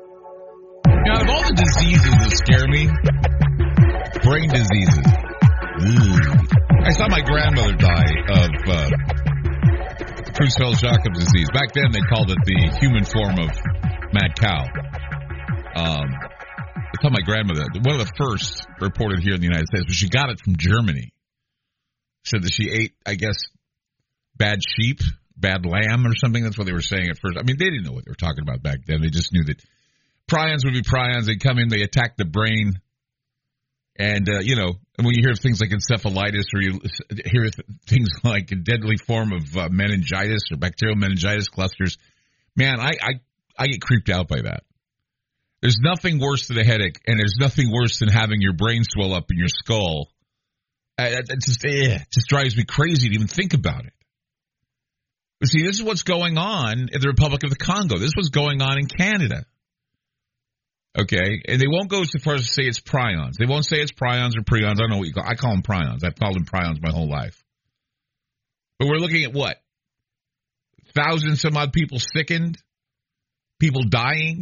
Now, of all the diseases that scare me, brain diseases. I saw my grandmother die of uh, Creutzfeldt-Jakob disease. Back then, they called it the human form of mad cow. Um, I saw my grandmother, one of the first reported here in the United States, but she got it from Germany. Said that she ate, I guess, bad sheep, bad lamb or something. That's what they were saying at first. I mean, they didn't know what they were talking about back then. They just knew that prions would be prions. They'd come in, they attack the brain. And, uh, you know, and when you hear things like encephalitis or you hear th- things like a deadly form of uh, meningitis or bacterial meningitis clusters, man, I, I, I get creeped out by that. There's nothing worse than a headache, and there's nothing worse than having your brain swell up in your skull. Uh, it just, eh, it just drives me crazy to even think about it. But see, this is what's going on in the Republic of the Congo. This is what's going on in Canada. Okay, and they won't go so far as to say it's prions. They won't say it's prions or prions. I don't know what you call. I call them prions. I've called them prions my whole life. But we're looking at what? Thousands some odd people sickened, people dying.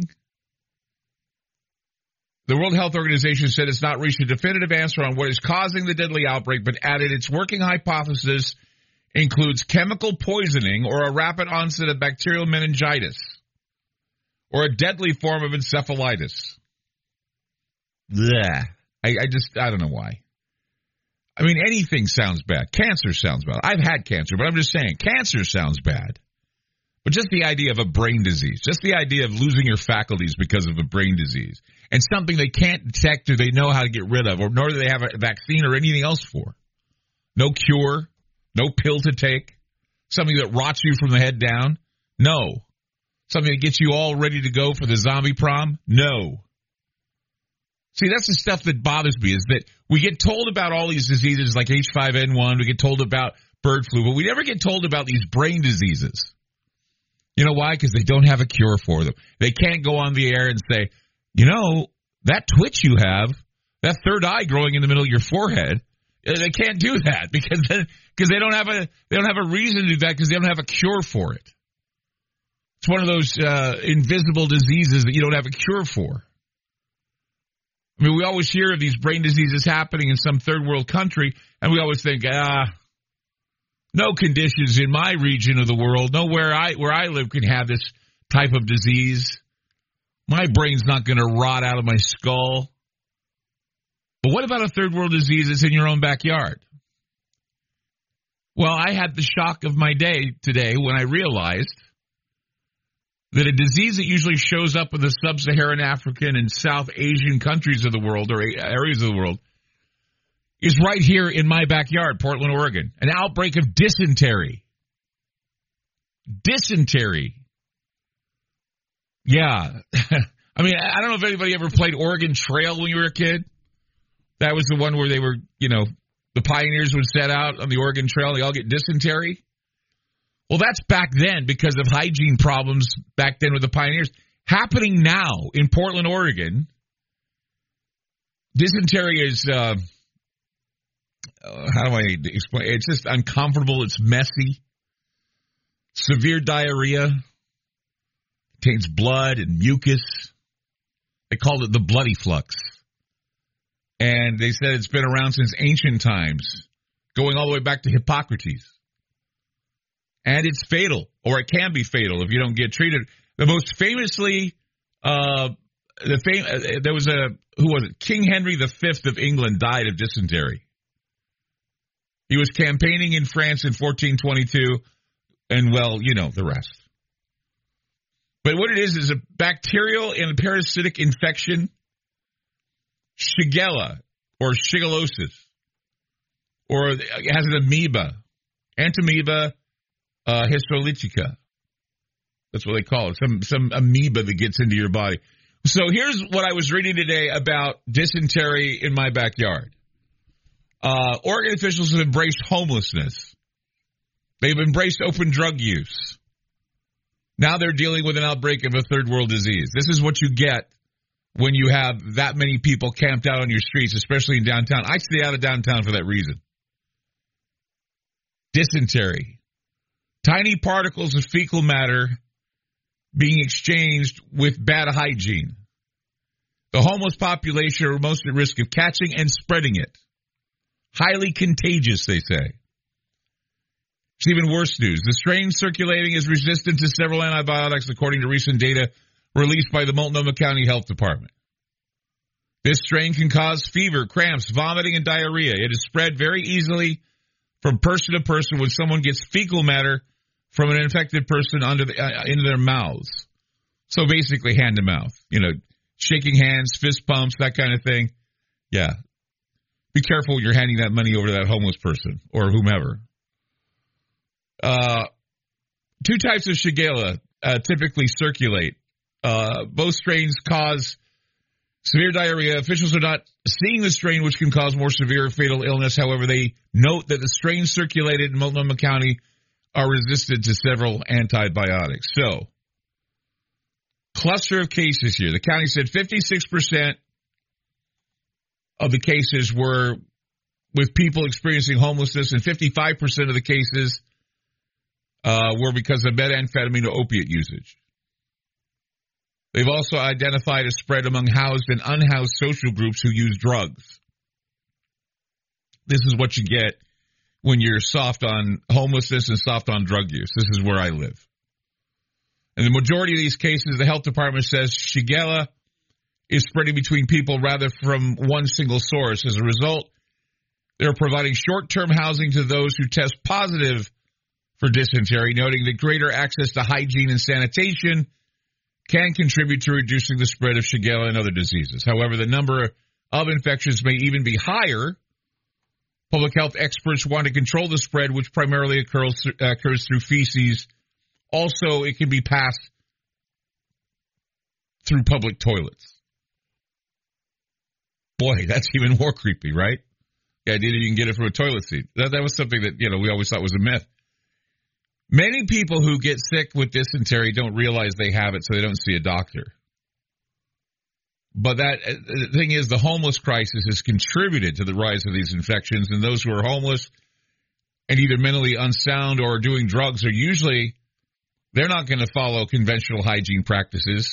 The World Health Organization said it's not reached a definitive answer on what is causing the deadly outbreak, but added its working hypothesis includes chemical poisoning or a rapid onset of bacterial meningitis, or a deadly form of encephalitis. Blech. I, I just, I don't know why. I mean, anything sounds bad. Cancer sounds bad. I've had cancer, but I'm just saying, cancer sounds bad. But just the idea of a brain disease, just the idea of losing your faculties because of a brain disease, and something they can't detect or they know how to get rid of, or nor do they have a vaccine or anything else for. No cure, no pill to take, something that rots you from the head down. No. Something that gets you all ready to go for the zombie prom? No. See, that's the stuff that bothers me, is that we get told about all these diseases like H five N one, we get told about bird flu, but we never get told about these brain diseases. You know why? Because they don't have a cure for them. They can't go on the air and say, you know, that twitch you have, that third eye growing in the middle of your forehead, they can't do that because then, because they don't have a they don't have a reason to do that because they don't have a cure for it. It's one of those uh, invisible diseases that you don't have a cure for. I mean, we always hear of these brain diseases happening in some third world country, and we always think, ah, no conditions in my region of the world, nowhere I where I live can have this type of disease. My brain's not going to rot out of my skull. But what about a third world disease that's in your own backyard? Well, I had the shock of my day today when I realized that a disease that usually shows up in the sub-Saharan African and South Asian countries of the world, or areas of the world, is right here in my backyard, Portland, Oregon. An outbreak of dysentery. Dysentery. Yeah. I mean, I don't know if anybody ever played Oregon Trail when you were a kid. That was the one where they were, you know, the pioneers would set out on the Oregon Trail. They all get dysentery. Well, that's back then because of hygiene problems back then with the pioneers. Happening now in Portland, Oregon. Dysentery is, uh, uh, how do I explain? It's just uncomfortable. It's messy. Severe diarrhea. Contains blood and mucus. They called it the bloody flux. And they said it's been around since ancient times, going all the way back to Hippocrates. And it's fatal, or it can be fatal if you don't get treated. The most famously, uh, the fam- uh, there was a, who was it? King Henry the Fifth of England died of dysentery. He was campaigning in France in fourteen twenty-two, and well, you know the rest. But what it is is a bacterial and parasitic infection, Shigella, or shigellosis, or it has an amoeba, Entamoeba uh, histolytica. That's what they call it, some some amoeba that gets into your body. So here's what I was reading today about dysentery in my backyard. Uh, Oregon officials have embraced homelessness. They've embraced open drug use. Now they're dealing with an outbreak of a third world disease. This is what you get when you have that many people camped out on your streets, especially in downtown. I stay out of downtown for that reason. Dysentery. Tiny particles of fecal matter being exchanged with bad hygiene. The homeless population are most at risk of catching and spreading it. highly contagious, they say. It's even worse news. The strain circulating is resistant to several antibiotics, according to recent data released by the Multnomah County Health Department. This strain can cause fever, cramps, vomiting, and diarrhea. It is spread very easily from person to person when someone gets fecal matter from an infected person under the, uh, into their mouths. So basically hand to mouth, you know, shaking hands, fist pumps, that kind of thing. Yeah. Be careful when you're handing that money over to that homeless person or whomever. Uh, two types of Shigella uh, typically circulate. Uh, both strains cause severe diarrhea. Officials are not seeing the strain, which can cause more severe fatal illness. However, they note that the strains circulated in Multnomah County are resistant to several antibiotics. So, cluster of cases here. The county said fifty-six percent of the cases were with people experiencing homelessness, and fifty-five percent of the cases uh, were because of methamphetamine or opiate usage. They've also identified a spread among housed and unhoused social groups who use drugs. This is what you get when you're soft on homelessness and soft on drug use. This is where I live. In the majority of these cases, the health department says Shigella is spreading between people rather from one single source. As a result, they're providing short-term housing to those who test positive for dysentery, noting that greater access to hygiene and sanitation can contribute to reducing the spread of Shigella and other diseases. However, the number of infections may even be higher. Public health experts want to control the spread, which primarily occurs, occurs through feces. Also, it can be passed through public toilets. Boy, that's even more creepy, right? The idea that you can get it from a toilet seat. That, that was something that, you know, we always thought was a myth. Many people who get sick with dysentery don't realize they have it, so they don't see a doctor. But that the thing is, the homeless crisis has contributed to the rise of these infections, and those who are homeless and either mentally unsound or doing drugs are usually, they're not going to follow conventional hygiene practices.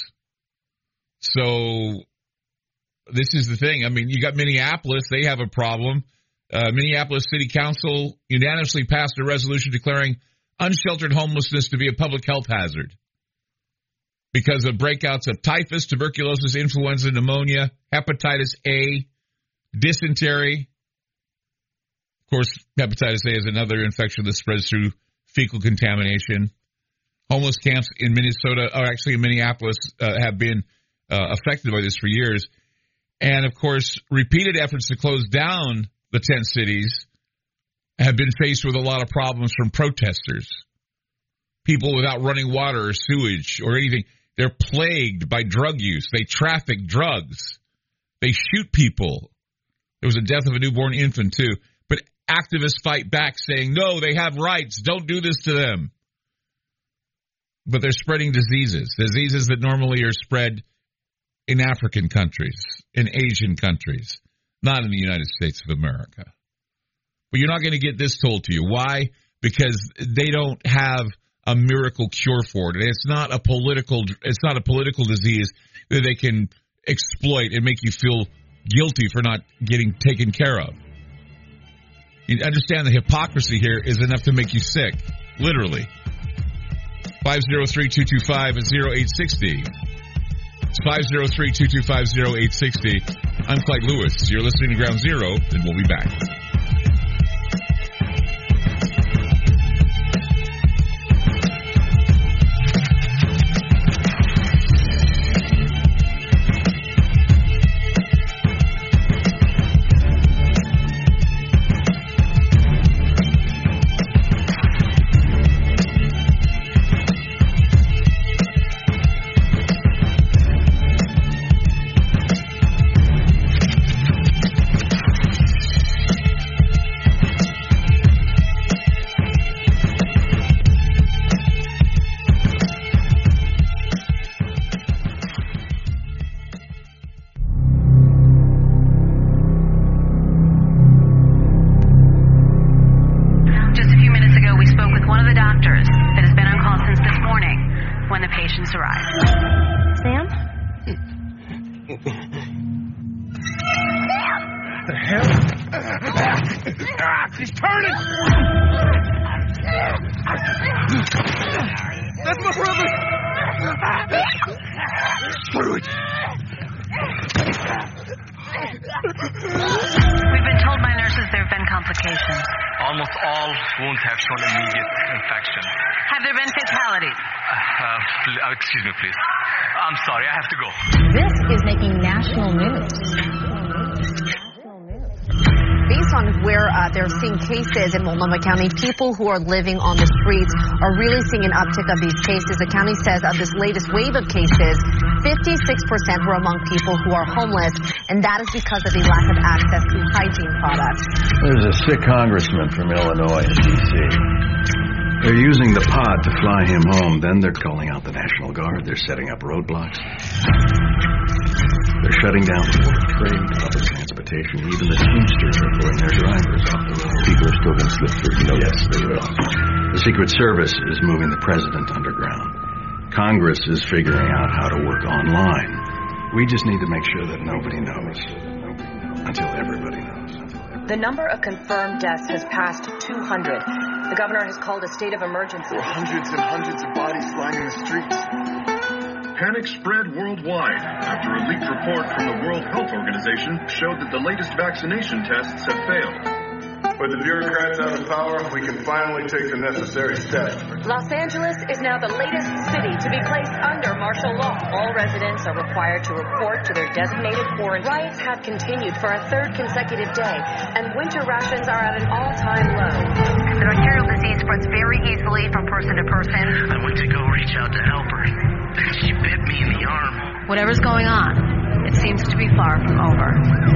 So this is the thing. I mean, you got Minneapolis, they have a problem. Uh, Minneapolis City Council unanimously passed a resolution declaring unsheltered homelessness to be a public health hazard because of breakouts of typhus, tuberculosis, influenza, pneumonia, hepatitis A, dysentery. Of course, hepatitis A is another infection that spreads through fecal contamination. Homeless camps in Minnesota, or actually in Minneapolis, uh, have been uh, affected by this for years. And, of course, repeated efforts to close down the tent cities have been faced with a lot of problems from protesters. People without running water or sewage or anything. They're plagued by drug use. They traffic drugs. They shoot people. There was a death of a newborn infant, too. But activists fight back saying, no, they have rights. Don't do this to them. But they're spreading diseases, diseases that normally are spread in African countries, in Asian countries, not in the United States of America. But you're not going to get this told to you. Why? Because they don't have a miracle cure for it. It's not a political, it's not a political disease that they can exploit and make you feel guilty for not getting taken care of. You understand the hypocrisy here is enough to make you sick, literally. five oh three, two two five, oh eight six oh. It's five oh three, two two five, oh eight six oh. I'm Clyde Lewis. You're listening to Ground Zero, and we'll be back. He's turning! That's my brother! Screw it! We've been told by nurses there have been complications. Almost all wounds have shown immediate infection. Have there been fatalities? Uh, uh, pl- uh, excuse me, please. I'm sorry, I have to go. This is making national news. Based on where uh, they're seeing cases in Multnomah County, people who are living on the streets are really seeing an uptick of these cases. The county says of this latest wave of cases, fifty-six percent were among people who are homeless, and that is because of the lack of access to hygiene products. There's a sick congressman from Illinois in D C They're using the pod to fly him home. Then they're calling out the National Guard. They're setting up roadblocks. They're shutting down border trade, public transportation. Even the Teamsters are pulling their drivers off the road. People are still going to slip through. You know, yes, they will. The Secret Service is moving the president underground. Congress is figuring out how to work online. We just need to make sure that nobody knows until everybody knows. The number of confirmed deaths has passed two hundred. The governor has called a state of emergency. There are hundreds and hundreds of bodies lying in the streets. Panic spread worldwide after a leaked report from the World Health Organization showed that the latest vaccination tests have failed. With the bureaucrats out of power, we can finally take the necessary steps. Los Angeles is now the latest city to be placed under martial law. All residents are required to report to their designated quarantine. Riots have continued for a third consecutive day, and winter rations are at an all-time low. The bacterial disease spreads very easily from person to person. I went to go reach out to help her. She bit me in the arm. Whatever's going on, it seems to be far from over.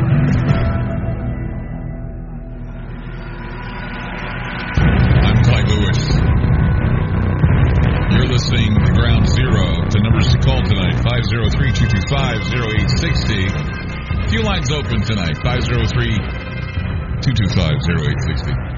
I'm Clyde Lewis. You're listening to Ground Zero. The numbers to call tonight, five oh three, two two five, oh eight six oh. A few lines open tonight, five oh three, two two five, oh eight six oh.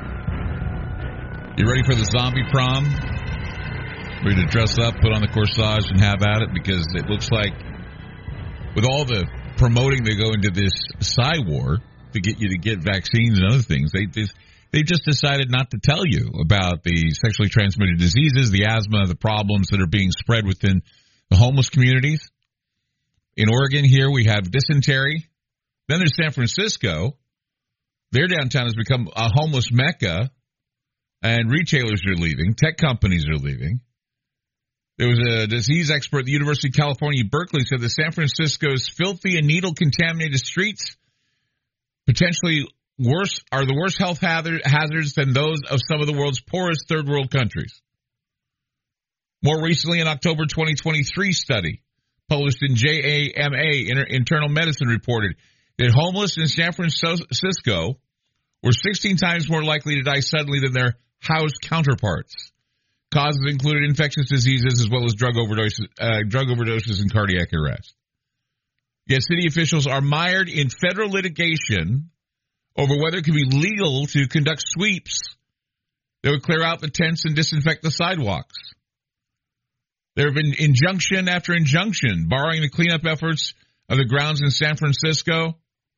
You ready for the zombie prom? Ready to dress up, put on the corsage, and have at it? Because it looks like with all the promoting they go into this psy war to get you to get vaccines and other things, they just, they just decided not to tell you about the sexually transmitted diseases, the asthma, the problems that are being spread within the homeless communities. In Oregon here, we have dysentery. Then there's San Francisco. Their downtown has become a homeless mecca, and retailers are leaving. Tech companies are leaving. There was a disease expert at the University of California, Berkeley, said that San Francisco's filthy and needle-contaminated streets potentially worse are the worst health hazards than those of some of the world's poorest third-world countries. More recently, an October twenty twenty-three study published in J A M A Inter- Internal Medicine reported that homeless in San Francisco were sixteen times more likely to die suddenly than their housed counterparts. Causes included infectious diseases as well as drug overdoses, uh, drug overdoses and cardiac arrest. Yet city officials are mired in federal litigation over whether it could be legal to conduct sweeps that would clear out the tents and disinfect the sidewalks. There have been injunction after injunction barring the cleanup efforts of the grounds in San Francisco.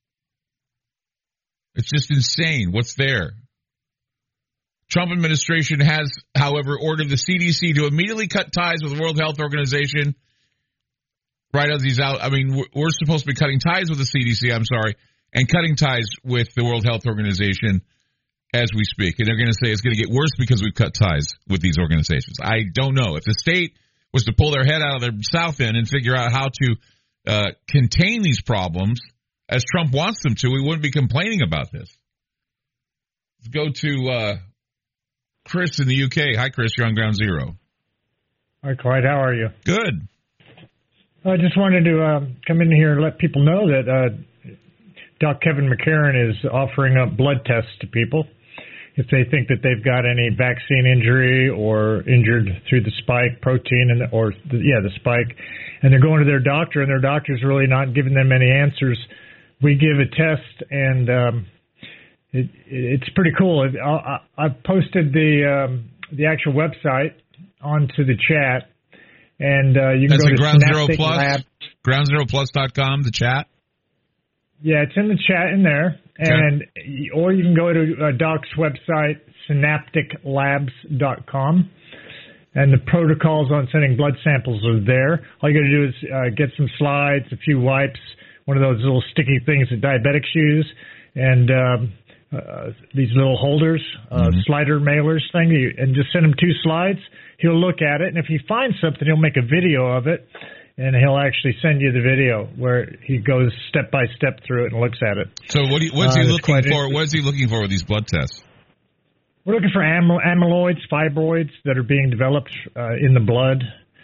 It's just insane what's there. Trump administration has, however, ordered the C D C to immediately cut ties with the World Health Organization. Right as he's out, I mean, we're supposed to be cutting ties with the C D C, I'm sorry, and cutting ties with the World Health Organization as we speak. And they're going to say it's going to get worse because we've cut ties with these organizations. I don't know. If the state was to pull their head out of their south end and figure out how to uh, contain these problems as Trump wants them to, we wouldn't be complaining about this. Let's go to uh, Chris in the U K. Hi, Chris. You're on Ground Zero. Hi, Clyde. How are you? Good. I just wanted to uh, come in here and let people know that uh, Doc Kevin McCarran is offering up blood tests to people if they think that they've got any vaccine injury or injured through the spike protein, and or the, yeah, the spike, and they're going to their doctor, and their doctor's really not giving them any answers. We give a test, and um, it, it's pretty cool. I, I've posted the um, the actual website onto the chat, and uh, you can That's go to Ground Zero Synaptic Plus, Lab. ground zero plus dot com, the chat. Yeah, it's in the chat in there, And or you can go to uh, Doc's website, synaptic labs dot com, and the protocols on sending blood samples are there. All you got to do is uh, get some slides, a few wipes, one of those little sticky things that diabetics use, and um, uh, these little holders, uh, mm-hmm. slider mailers thing, and just send him two slides. He'll look at it, and if he finds something, he'll make a video of it, and he'll actually send you the video where he goes step by step through it and looks at it. So what do you, what's he uh, looking for? What is he looking for with these blood tests? We're looking for amyl- amyloids, fibroids that are being developed uh, in the blood.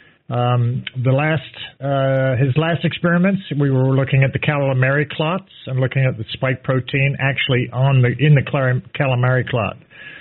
Um, the last, uh, his last experiments, we were looking at the calamari clots and looking at the spike protein actually on the in the calamari clot.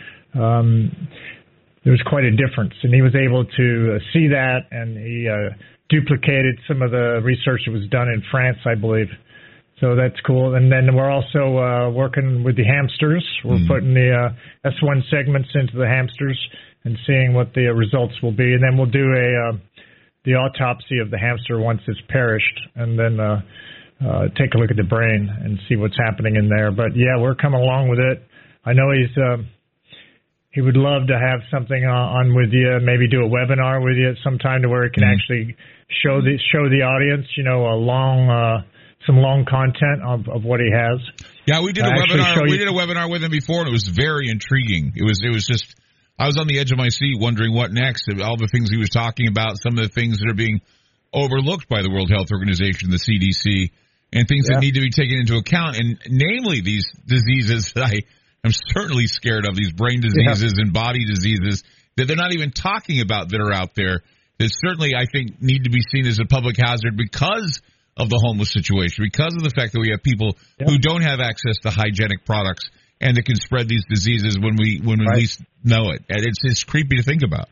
Um, there was quite a difference, and he was able to uh, see that, and he uh, duplicated some of the research that was done in France, I believe. So that's cool. And then we're also uh, working with the hamsters. We're mm. putting the uh, S one segments into the hamsters and seeing what the results will be. And then we'll do a uh, the autopsy of the hamster once it's perished, and then uh, uh, take a look at the brain and see what's happening in there. But, yeah, we're coming along with it. I know he's uh, he would love to have something on with you, maybe do a webinar with you at some time to where it can mm. actually show the show the audience, you know, a long uh, some long content of, of what he has. Yeah, we did a uh, webinar. We did a webinar with him before, and it was very intriguing. It was it was just I was on the edge of my seat wondering what next. All the things he was talking about, some of the things that are being overlooked by the World Health Organization, the C D C, and things yeah. that need to be taken into account, and namely these diseases that I am certainly scared of, these brain diseases yeah. and body diseases that they're not even talking about that are out there that certainly I think need to be seen as a public hazard because of the homeless situation, because of the fact that we have people yeah. who don't have access to hygienic products and that can spread these diseases when we when we right. least know it. And it's it's creepy to think about.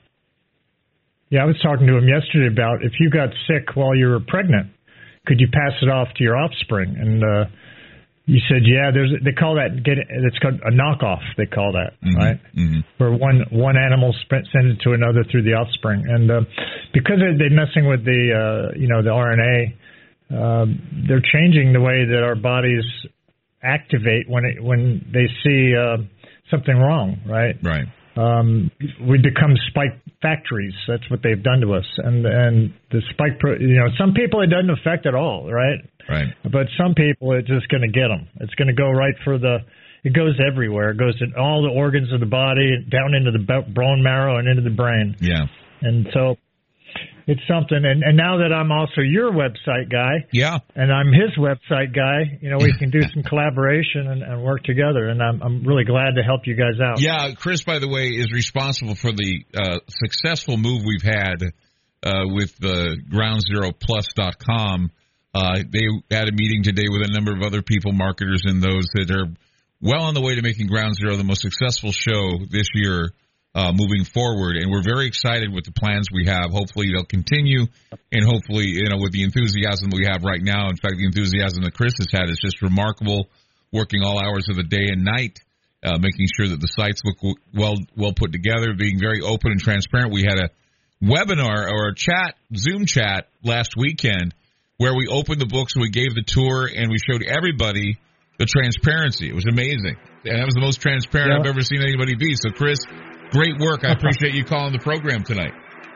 Yeah, I was talking to him yesterday about if you got sick while you were pregnant, could you pass it off to your offspring? And uh, you said, yeah, there's they call that get it's called a knockoff. They call that mm-hmm. right, mm-hmm. where one one animal sp- sends it to another through the offspring, and uh, because they're messing with the uh, you know the R N A, uh, they're changing the way that our bodies activate when it, when they see uh, something wrong, right? Right. Um, we become spike factories. That's what they've done to us. And and the spike, pro, you know, some people it doesn't affect at all, right? Right. But some people it's just going to get them. It's going to go right for the. It goes everywhere. It goes in all the organs of the body, down into the bone marrow and into the brain. Yeah. And so it's something. And, and now that I'm also your website guy, yeah, and I'm his website guy, you know, we can do some collaboration and, and work together. And I'm I'm really glad to help you guys out. Yeah, Chris, by the way, is responsible for the uh, successful move we've had uh, with uh, ground zero plus dot com. Uh, they had a meeting today with a number of other people, marketers, and those that are well on the way to making Ground Zero the most successful show this year. Uh, moving forward, and we're very excited with the plans we have. Hopefully they'll continue, and hopefully, you know, with the enthusiasm we have right now, in fact, the enthusiasm that Chris has had is just remarkable, working all hours of the day and night, uh, making sure that the sites look well well put together, being very open and transparent. We had a webinar or a chat, Zoom chat last weekend where we opened the books and we gave the tour and we showed everybody the transparency. It was amazing, and that was the most transparent yeah. I've ever seen anybody be. So, Chris, great work. I appreciate you calling the program tonight.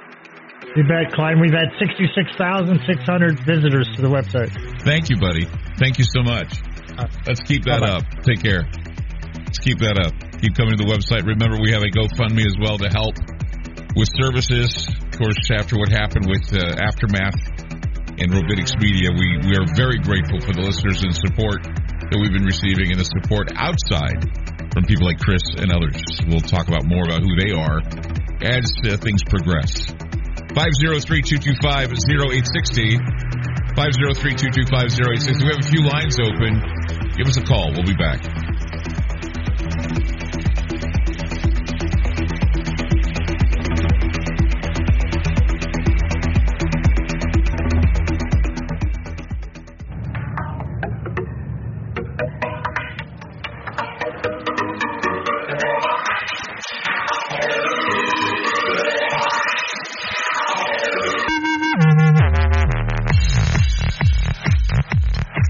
You bet, Klein. We've had sixty-six thousand six hundred visitors to the website. Thank you, buddy. Thank you so much. Let's keep that Bye-bye. up. Take care. Let's keep that up. Keep coming to the website. Remember, we have a GoFundMe as well to help with services. Of course, after what happened with uh, Aftermath and Robitics Media, we, we are very grateful for the listeners and support that we've been receiving and the support outside from people like Chris and others. We'll talk about more about who they are as uh, things progress. five oh three, two two five, oh eight six oh. five oh three, two two five, oh eight six oh. We have a few lines open. Give us a call. We'll be back.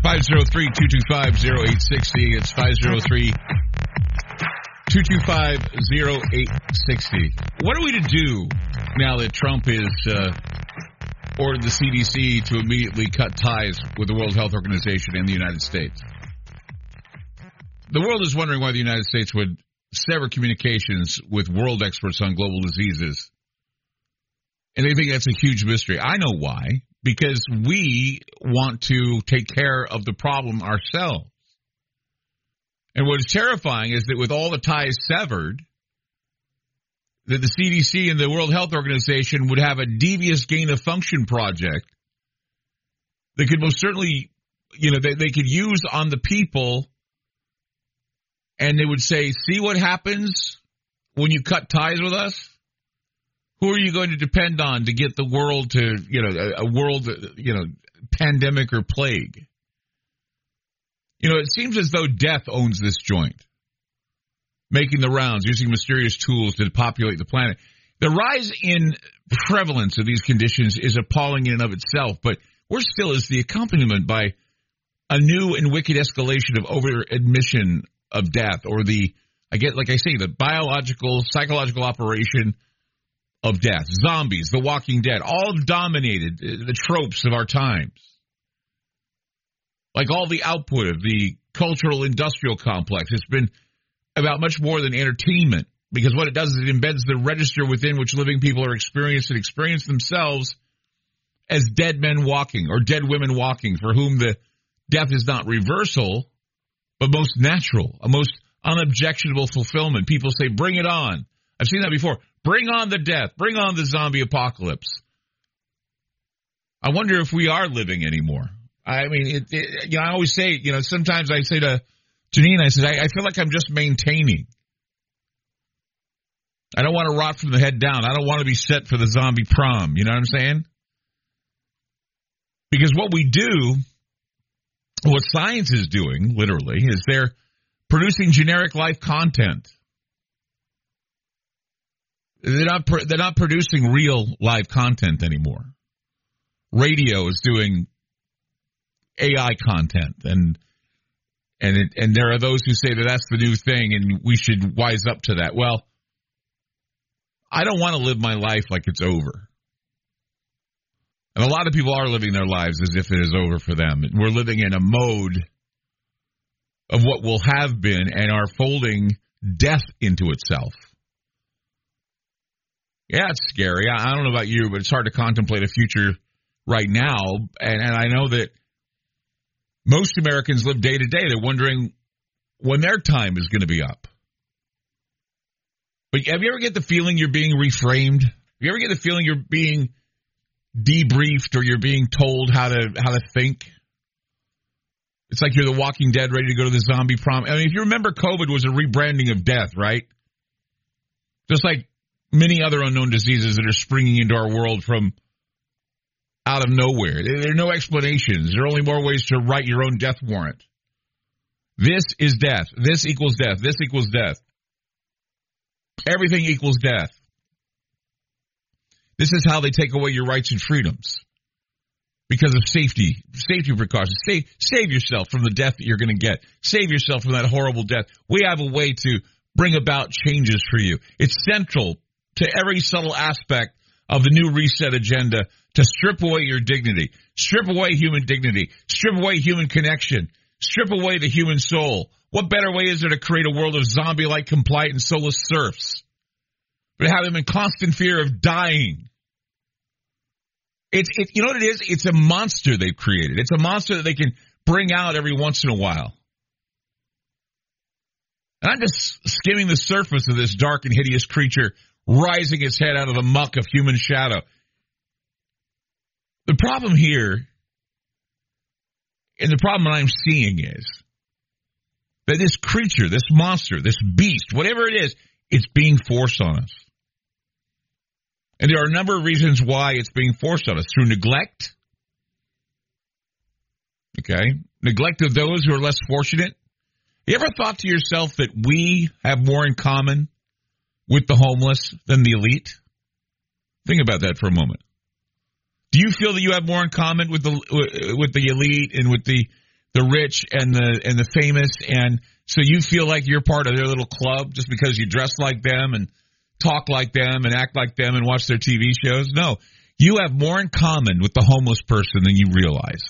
five oh three, two two five, oh eight six oh. It's five oh three, two two five, oh eight six oh. What are we to do now that Trump has uh, ordered the C D C to immediately cut ties with the World Health Organization and the United States? The world is wondering why the United States would sever communications with world experts on global diseases. And they think that's a huge mystery. I know why. Because we want to take care of the problem ourselves. And what is terrifying is that with all the ties severed, that the C D C and the World Health Organization would have a devious gain-of-function project that could most certainly, you know, they, they could use on the people, and they would say, see what happens when you cut ties with us? Who are you going to depend on to get the world to, you know, a, a world, you know, pandemic or plague? You know, it seems as though death owns this joint, making the rounds, using mysterious tools to populate the planet. The rise in prevalence of these conditions is appalling in and of itself, but we're still as the accompaniment by a new and wicked escalation of over-admission of death, or the, I get, like I say, the biological, psychological operation of death. Zombies, The Walking Dead, all dominated the tropes of our times. Like all the output of the cultural industrial complex, it's been about much more than entertainment, because what it does is it embeds the register within which living people are experienced and experience themselves as dead men walking or dead women walking, for whom the death is not reversal, but most natural, a most unobjectionable fulfillment. People say, bring it on. I've seen that before. Bring on the death. Bring on the zombie apocalypse. I wonder if we are living anymore. I mean, it, it, you know, I always say, you know, sometimes I say to Janine, I said, I, I feel like I'm just maintaining. I don't want to rot from the head down. I don't want to be set for the zombie prom. You know what I'm saying? Because what we do, what science is doing, literally, is they're producing generic life content. They're not they're not producing real live content anymore. Radio is doing A I content, and and it, and there are those who say that that's the new thing, and we should wise up to that. Well, I don't want to live my life like it's over, and a lot of people are living their lives as if it is over for them. We're living in a mode of what will have been, and are folding death into itself. Yeah, it's scary. I, I don't know about you, but it's hard to contemplate a future right now. And, and I know that most Americans live day to day. They're wondering when their time is going to be up. But have you ever get the feeling you're being reframed? Have you ever get the feeling you're being debriefed, or you're being told how to how to think? It's like you're the Walking Dead ready to go to the zombie prom. I mean, if you remember, COVID was a rebranding of death, right? Just like many other unknown diseases that are springing into our world from out of nowhere. There are no explanations. There are only more ways to write your own death warrant. This is death. This equals death. This equals death. Everything equals death. This is how they take away your rights and freedoms. Because of safety, safety precautions. Save, save yourself from the death that you're going to get. Save yourself from that horrible death. We have a way to bring about changes for you. It's central to every subtle aspect of the new reset agenda to strip away your dignity, strip away human dignity, strip away human connection, strip away the human soul. What better way is there to create a world of zombie-like compliant and soulless serfs, but have them in constant fear of dying? It's, it, you know what it is? It's a monster they've created. It's a monster that they can bring out every once in a while. And I'm just skimming the surface of this dark and hideous creature rising its head out of the muck of human shadow. The problem here, and the problem that I'm seeing, is that this creature, this monster, this beast, whatever it is, it's being forced on us. And there are a number of reasons why it's being forced on us. Through neglect. Okay? Neglect of those who are less fortunate. You ever thought to yourself that we have more in common with the homeless than the elite? Think about that for a moment. Do you feel that you have more in common with the with the elite and with the the rich and the and the famous, and so you feel like you're part of their little club just because you dress like them and talk like them and act like them and watch their T V shows. No, you have more in common with the homeless person than you realize.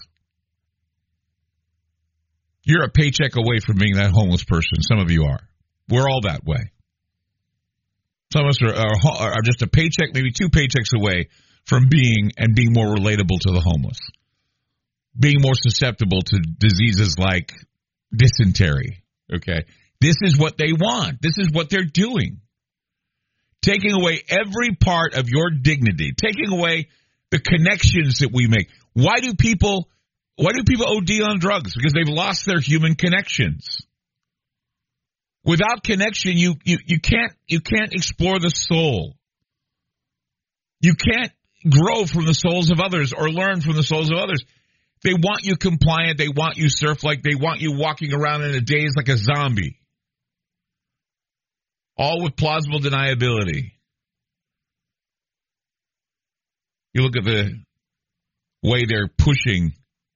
You're a paycheck away from being that homeless person. Some of you are. We're all that way. Some of us are, are, are just a paycheck, maybe two paychecks away from being and being more relatable to the homeless. Being more susceptible to diseases like dysentery. Okay? This is what they want. This is what they're doing. Taking away every part of your dignity. Taking away the connections that we make. Why do people, why do people O D on drugs? Because they've lost their human connections. Without connection, you, you, you can't, you can't explore the soul. You can't grow from the souls of others or learn from the souls of others. They want you compliant. They want you surf-like. They want you walking around in a daze like a zombie. All with plausible deniability. You look at the way they're pushing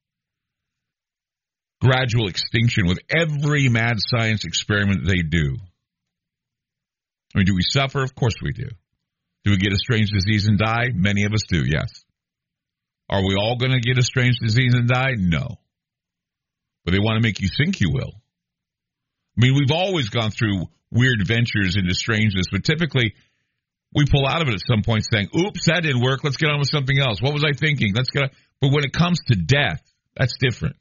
gradual extinction with every mad science experiment they do. I mean, do we suffer? Of course we do. Do we get a strange disease and die? Many of us do, yes. Are we all going to get a strange disease and die? No. But they want to make you think you will. I mean, we've always gone through weird ventures into strangeness, but typically we pull out of it at some point saying, oops, that didn't work. Let's get on with something else. What was I thinking? Let's get on. But when it comes to death, that's different.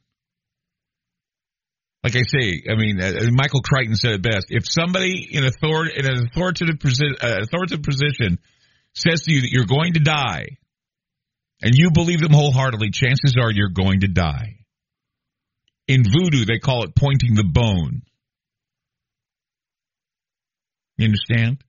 Like I say, I mean, uh, Michael Crichton said it best. If somebody in, author- in an authoritative, posi- uh, authoritative position says to you that you're going to die, and you believe them wholeheartedly, chances are you're going to die. In voodoo, they call it pointing the bone. You understand?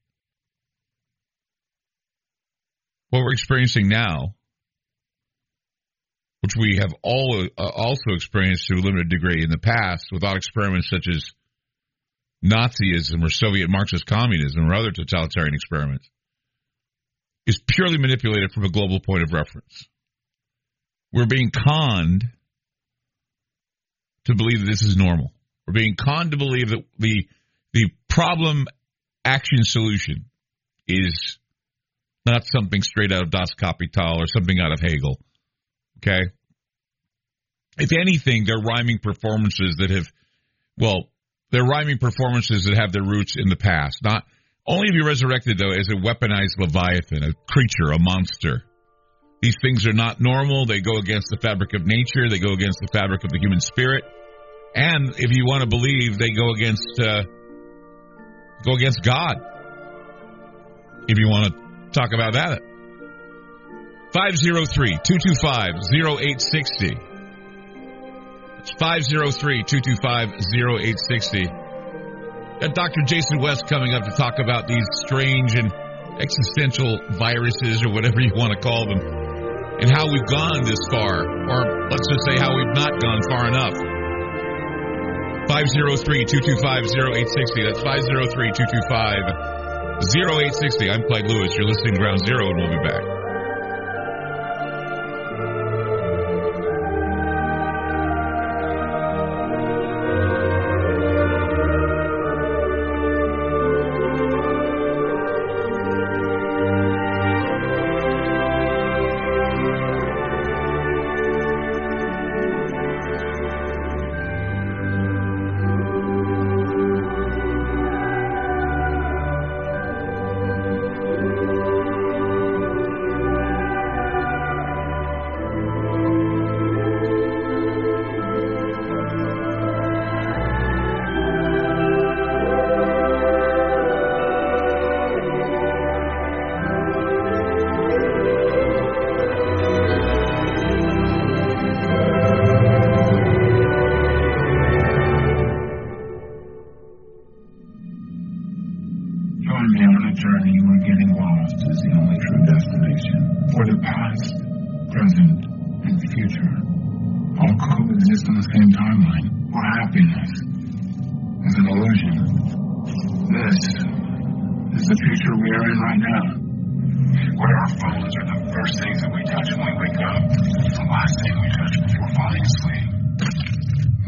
What we're experiencing now, which we have all uh, also experienced to a limited degree in the past without experiments such as Nazism or Soviet Marxist communism or other totalitarian experiments, is purely manipulated from a global point of reference. We're being conned to believe that this is normal. We're being conned to believe that the the problem action solution is not something straight out of Das Kapital or something out of Hegel. Okay? If anything, they're rhyming performances that have, well, they're rhyming performances that have their roots in the past. Not only to be resurrected, though, as a weaponized leviathan, a creature, a monster. These things are not normal. They go against the fabric of nature. They go against the fabric of the human spirit. And if you want to believe, they go against, uh, go against God. If you want to talk about that. five oh three, two two five, oh eight six oh. It's five oh three, two two five, oh eight six oh. Got Doctor Jason West coming up to talk about these strange and existential viruses or whatever you want to call them and how we've gone this far, or let's just say how we've not gone far enough. five oh three, two two five, oh eight six oh. That's five oh three, two two five, oh eight six oh. I'm Clyde Lewis. You're listening to Ground Zero, and we'll be back.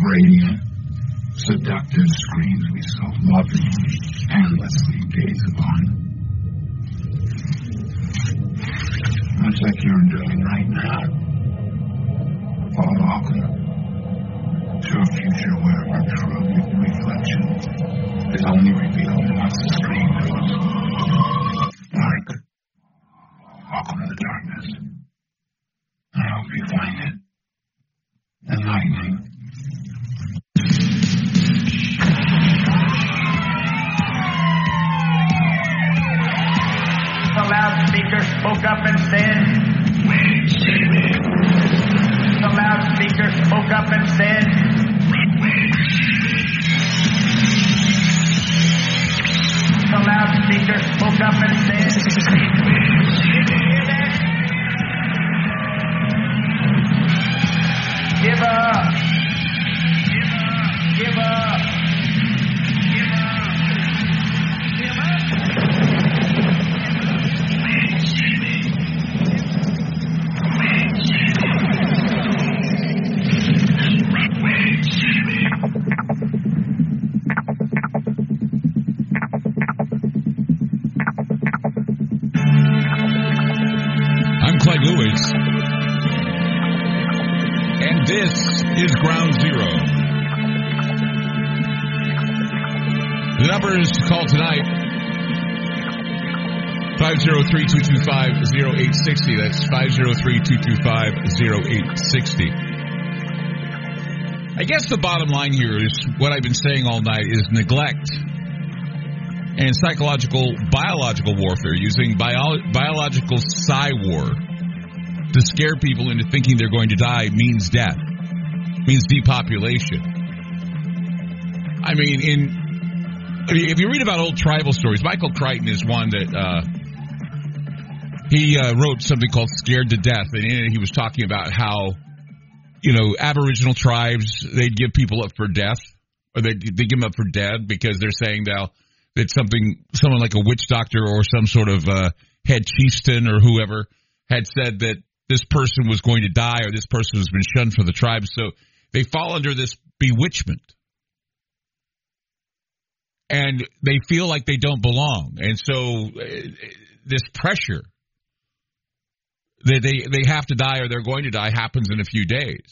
radiant, seductive screens we so lovingly, endlessly gaze upon. Much like you're doing right now. Paul Walken, to a future where our true reflection is only revealed once the screen goes dark. Welcome to the darkness. I hope you find it enlightening. The loudspeaker spoke up and said, The loudspeaker spoke up and said, The loudspeaker spoke up and said, Give up. Give up. Give up. Give up. I'm Clyde Lewis, and this is Ground Zero. The numbers to call tonight, five oh three, two two five, oh eight six oh. That's five oh three, two two five, oh eight six oh. I guess the bottom line here is what I've been saying all night is neglect and psychological, biological warfare, using bio, biological psy-war to scare people into thinking they're going to die means death, means depopulation. I mean, in if you read about old tribal stories, Michael Crichton is one that uh, he uh, wrote something called Scared to Death, and in it he was talking about how, you know, Aboriginal tribes, they'd give people up for death, or they they give them up for dead because they're saying now that something, someone like a witch doctor or some sort of uh, head chieftain or whoever had said that this person was going to die or this person has been shunned for the tribe. So they fall under this bewitchment. And they feel like they don't belong. And so uh, this pressure that they, they have to die or they're going to die happens in a few days.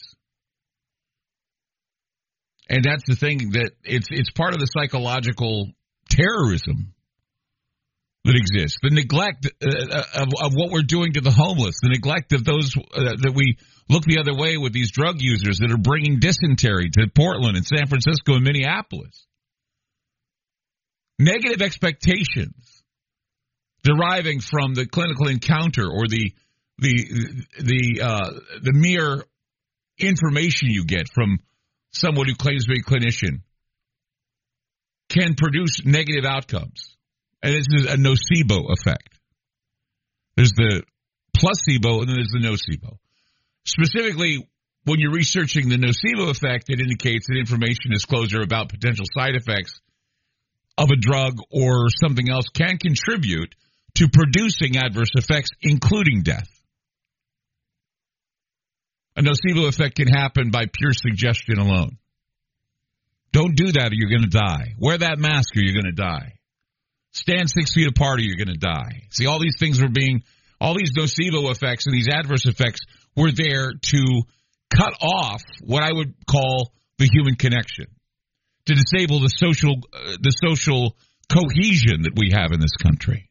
And that's the thing, that it's it's part of the psychological terrorism that exists. The neglect uh, of, of what we're doing to the homeless, the neglect of those uh, that we look the other way with these drug users that are bringing dysentery to Portland and San Francisco and Minneapolis. Negative expectations deriving from the clinical encounter or the the the uh, the mere information you get from someone who claims to be a clinician can produce negative outcomes. And this is a nocebo effect. There's the placebo and then there's the nocebo. Specifically, when you're researching the nocebo effect, it indicates that information disclosure about potential side effects of a drug or something else can contribute to producing adverse effects, including death. A nocebo effect can happen by pure suggestion alone. Don't do that or you're going to die. Wear that mask or you're going to die. Stand six feet apart or you're going to die. See, all these things were being, all these nocebo effects and these adverse effects were there to cut off what I would call the human connection, to disable the social, uh, the social cohesion that we have in this country.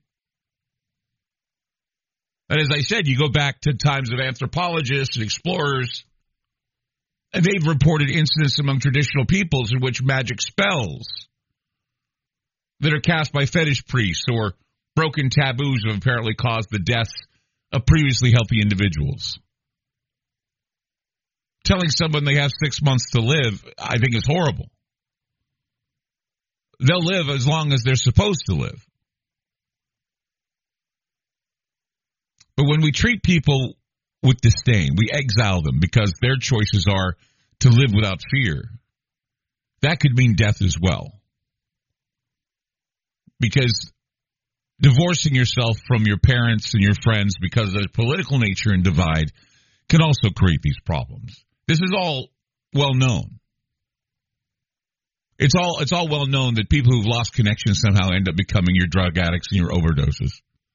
And as I said, you go back to times of anthropologists and explorers, and they've reported incidents among traditional peoples in which magic spells that are cast by fetish priests or broken taboos have apparently caused the deaths of previously healthy individuals. Telling someone they have six months to live, I think, is horrible. They'll live as long as they're supposed to live. But when we treat people with disdain, we exile them because their choices are to live without fear, that could mean death as well. Because divorcing yourself from your parents and your friends because of the political nature and divide can also create these problems. This is all well known. It's all it's all well known that people who've lost connection somehow end up becoming your drug addicts and your overdoses.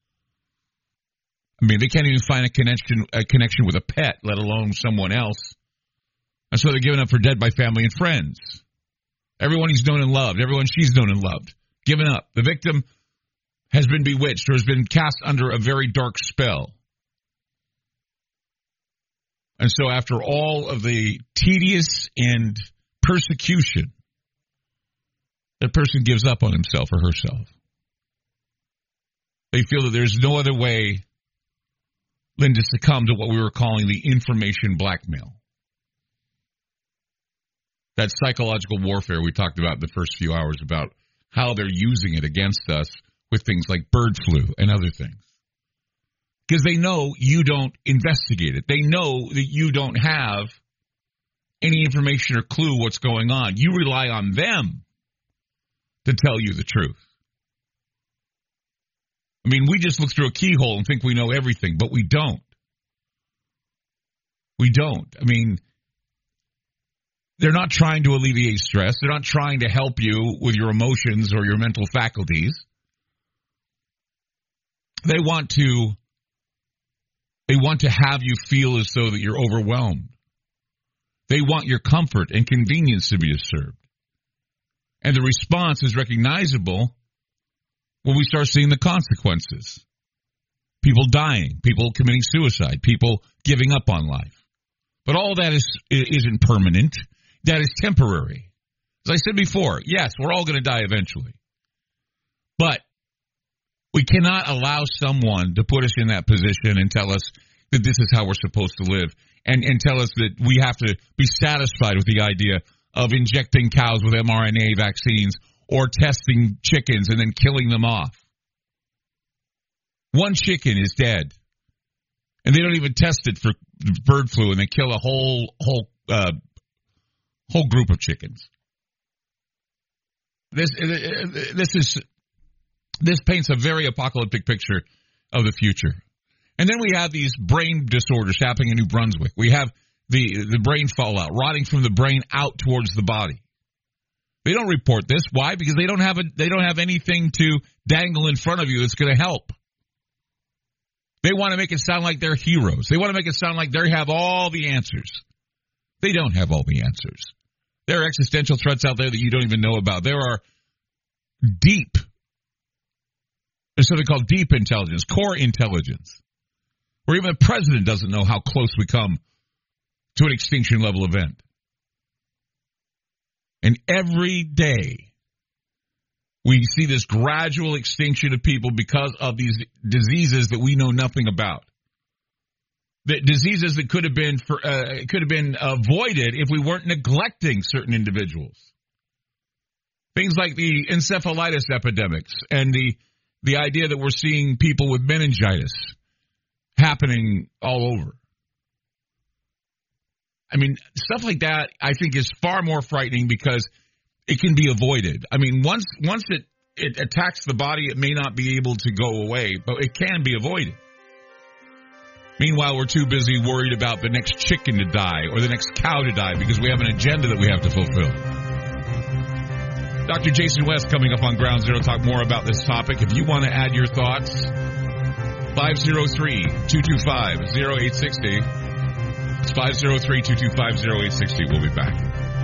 I mean, they can't even find a connection a connection with a pet, let alone someone else. And so they're given up for dead by family and friends. Everyone he's known and loved, everyone she's known and loved, given up. The victim has been bewitched or has been cast under a very dark spell. And so after all of the tedious and persecution, that person gives up on himself or herself. They feel that there's no other way than to succumb to what we were calling the information blackmail. That psychological warfare we talked about in the first few hours about how they're using it against us with things like bird flu and other things. Because they know you don't investigate it. They know that you don't have any information or clue what's going on. You rely on them to tell you the truth. I mean, we just look through a keyhole and think we know everything, but we don't. We don't. I mean, they're not trying to alleviate stress. They're not trying to help you with your emotions or your mental faculties. They want to, they want to have you feel as though that you're overwhelmed. They want your comfort and convenience to be disturbed. And the response is recognizable when we start seeing the consequences. People dying, people committing suicide, people giving up on life. But all that is, isn't permanent. That is temporary. As I said before, yes, we're all going to die eventually. But we cannot allow someone to put us in that position and tell us that this is how we're supposed to live, and, and tell us that we have to be satisfied with the idea of injecting cows with M R N A vaccines or testing chickens and then killing them off. One chicken is dead, and they don't even test it for bird flu, and they kill a whole whole uh, whole group of chickens. This this is this paints a very apocalyptic picture of the future. And then we have these brain disorders happening in New Brunswick. We have the the brain fallout, rotting from the brain out towards the body. They don't report this. Why? Because they don't have a they don't have anything to dangle in front of you that's going to help. They want to make it sound like they're heroes. They want to make it sound like they have all the answers. They don't have all the answers. There are existential threats out there that you don't even know about. There are deep, there's something called deep intelligence, core intelligence, where even the president doesn't know how close we come to an extinction level event. And every day we see this gradual extinction of people because of these diseases that we know nothing about. The diseases that could have been for, uh, could have been avoided if we weren't neglecting certain individuals. Things like the encephalitis epidemics and the the idea that we're seeing people with meningitis happening all over. I mean, stuff like that I think is far more frightening because it can be avoided. I mean, once once it, it attacks the body, it may not be able to go away, but it can be avoided. Meanwhile, we're too busy worried about the next chicken to die or the next cow to die because we have an agenda that we have to fulfill. Doctor Jason West coming up on Ground Zero to talk more about this topic. If you want to add your thoughts, five oh three, two two five, oh eight six oh. It's five oh three, two two five, oh eight six oh. We'll be back.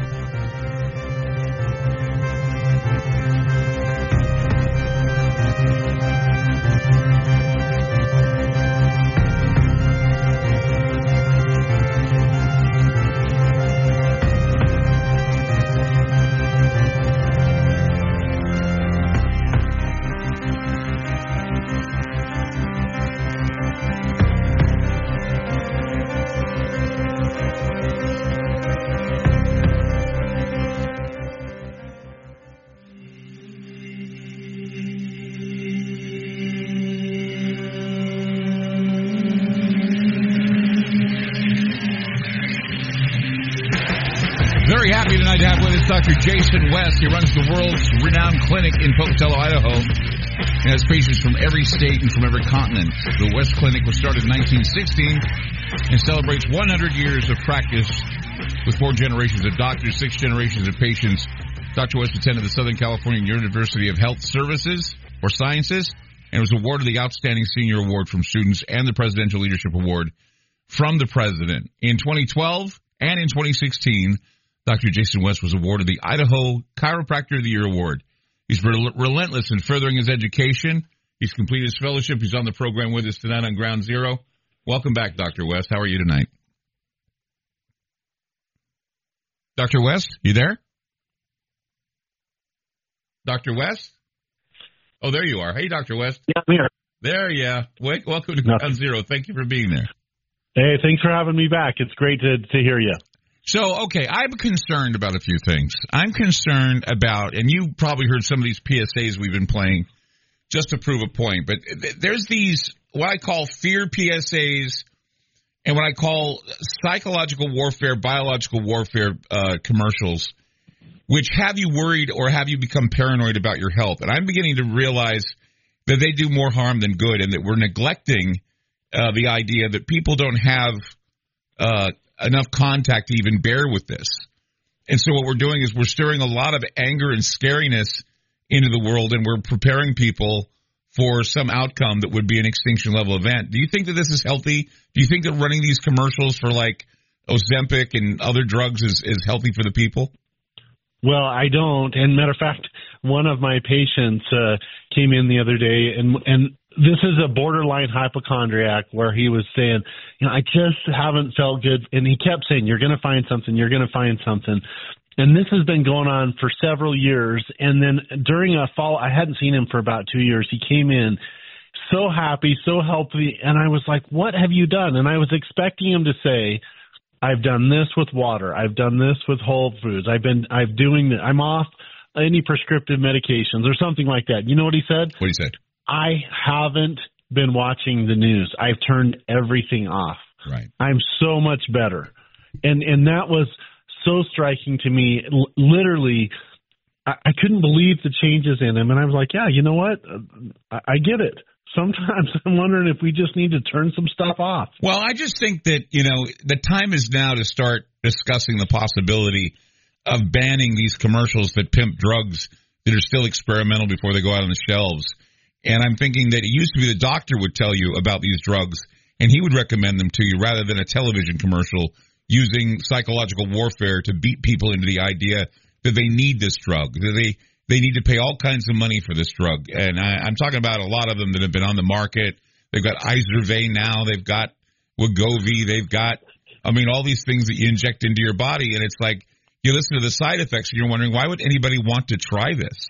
Doctor Jason West. He runs the world's renowned clinic in Pocatello, Idaho, and has patients from every state and from every continent. The West Clinic was started in nineteen sixteen and celebrates one hundred years of practice with four generations of doctors, six generations of patients, Doctor West attended the Southern California University of Health Services or Sciences and was awarded the Outstanding Senior Award from students and the Presidential Leadership Award from the President. In twenty twelve and in twenty sixteen, Doctor Jason West was awarded the Idaho Chiropractor of the Year Award. He's rel- relentless in furthering his education. He's completed his fellowship. He's on the program with us tonight on Ground Zero. Welcome back, Doctor West. How are you tonight? Doctor West, you there? Doctor West? Oh, there you are. Hey, Doctor West. Yeah, I'm here. There, yeah. Wait, welcome to Ground Zero. Thank you for being there. Hey, thanks for having me back. It's great to, to hear you. So, okay, I'm concerned about a few things. I'm concerned about, and you probably heard some of these P S As we've been playing just to prove a point, but there's these, what I call fear P S As and what I call psychological warfare, biological warfare uh, commercials, which have you worried or have you become paranoid about your health. And I'm beginning to realize that they do more harm than good and that we're neglecting uh, the idea that people don't have uh, enough contact to even bear with this. And so what we're doing is we're stirring a lot of anger and scariness into the world, and we're preparing people for some outcome that would be an extinction level event. Do you think that this is healthy? Do you think that running these commercials for like Ozempic and other drugs is, is healthy for the people? Well, I don't. And matter of fact, one of my patients uh, came in the other day, and and this is a borderline hypochondriac where he was saying, you know, I just haven't felt good. And he kept saying, you're going to find something, you're going to find something. And this has been going on for several years. And then during a fall, I hadn't seen him for about two years. He came in so happy, so healthy. And I was like, what have you done? And I was expecting him to say, I've done this with water. I've done this with Whole Foods. I've been, I'm doing this. I'm off any prescriptive medications or something like that. You know what he said? What he said? I haven't been watching the news. I've turned everything off. Right. I'm so much better. And, and that was so striking to me. L- literally, I-, I couldn't believe the changes in him. And I was like, yeah, you know what? I, I get it. Sometimes I'm wondering if we just need to turn some stuff off. Well, I just think that, you know, the time is now to start discussing the possibility of banning these commercials that pimp drugs that are still experimental before they go out on the shelves. And I'm thinking that it used to be the doctor would tell you about these drugs, and he would recommend them to you rather than a television commercial using psychological warfare to beat people into the idea that they need this drug, that they they need to pay all kinds of money for this drug. And I, I'm talking about a lot of them that have been on the market. They've got Izervay now. They've got Wegovy. They've got, I mean, all these things that you inject into your body. And it's like you listen to the side effects and you're wondering, why would anybody want to try this?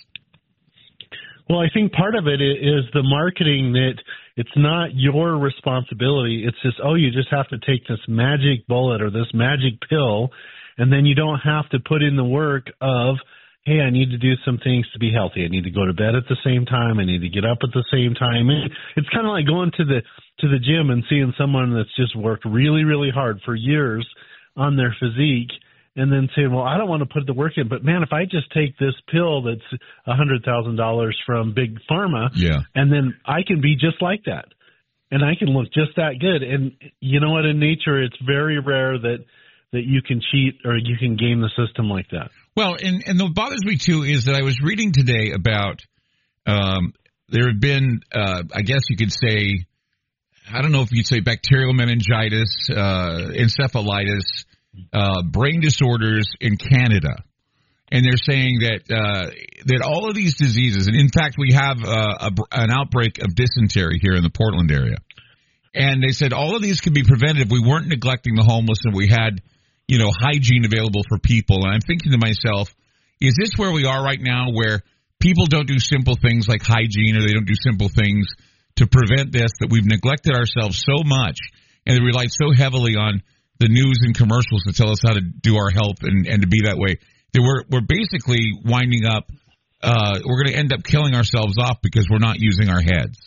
Well, I think part of it is the marketing, that it's not your responsibility. It's just, oh, you just have to take this magic bullet or this magic pill, and then you don't have to put in the work of, hey, I need to do some things to be healthy. I need to go to bed at the same time. I need to get up at the same time. It's kind of like going to the to the gym and seeing someone that's just worked really, really hard for years on their physique, and then saying, well, I don't want to put the work in, but man, if I just take this pill that's one hundred thousand dollars from Big Pharma, yeah, and then I can be just like that, and I can look just that good. And you know what? In nature, it's very rare that, that you can cheat or you can game the system like that. Well, and, and what bothers me, too, is that I was reading today about um, there have been, uh, I guess you could say, I don't know if you'd say bacterial meningitis, uh, encephalitis, Uh, brain disorders in Canada, and they're saying that uh, that all of these diseases, and in fact, we have uh, a, an outbreak of dysentery here in the Portland area, and they said all of these could be prevented if we weren't neglecting the homeless and we had, you know, hygiene available for people. And I'm thinking to myself, is this where we are right now, where people don't do simple things like hygiene, or they don't do simple things to prevent this, that we've neglected ourselves so much and they rely so heavily on the news and commercials to tell us how to do our health and, and to be that way, that we're we're basically winding up, uh, we're going to end up killing ourselves off because we're not using our heads.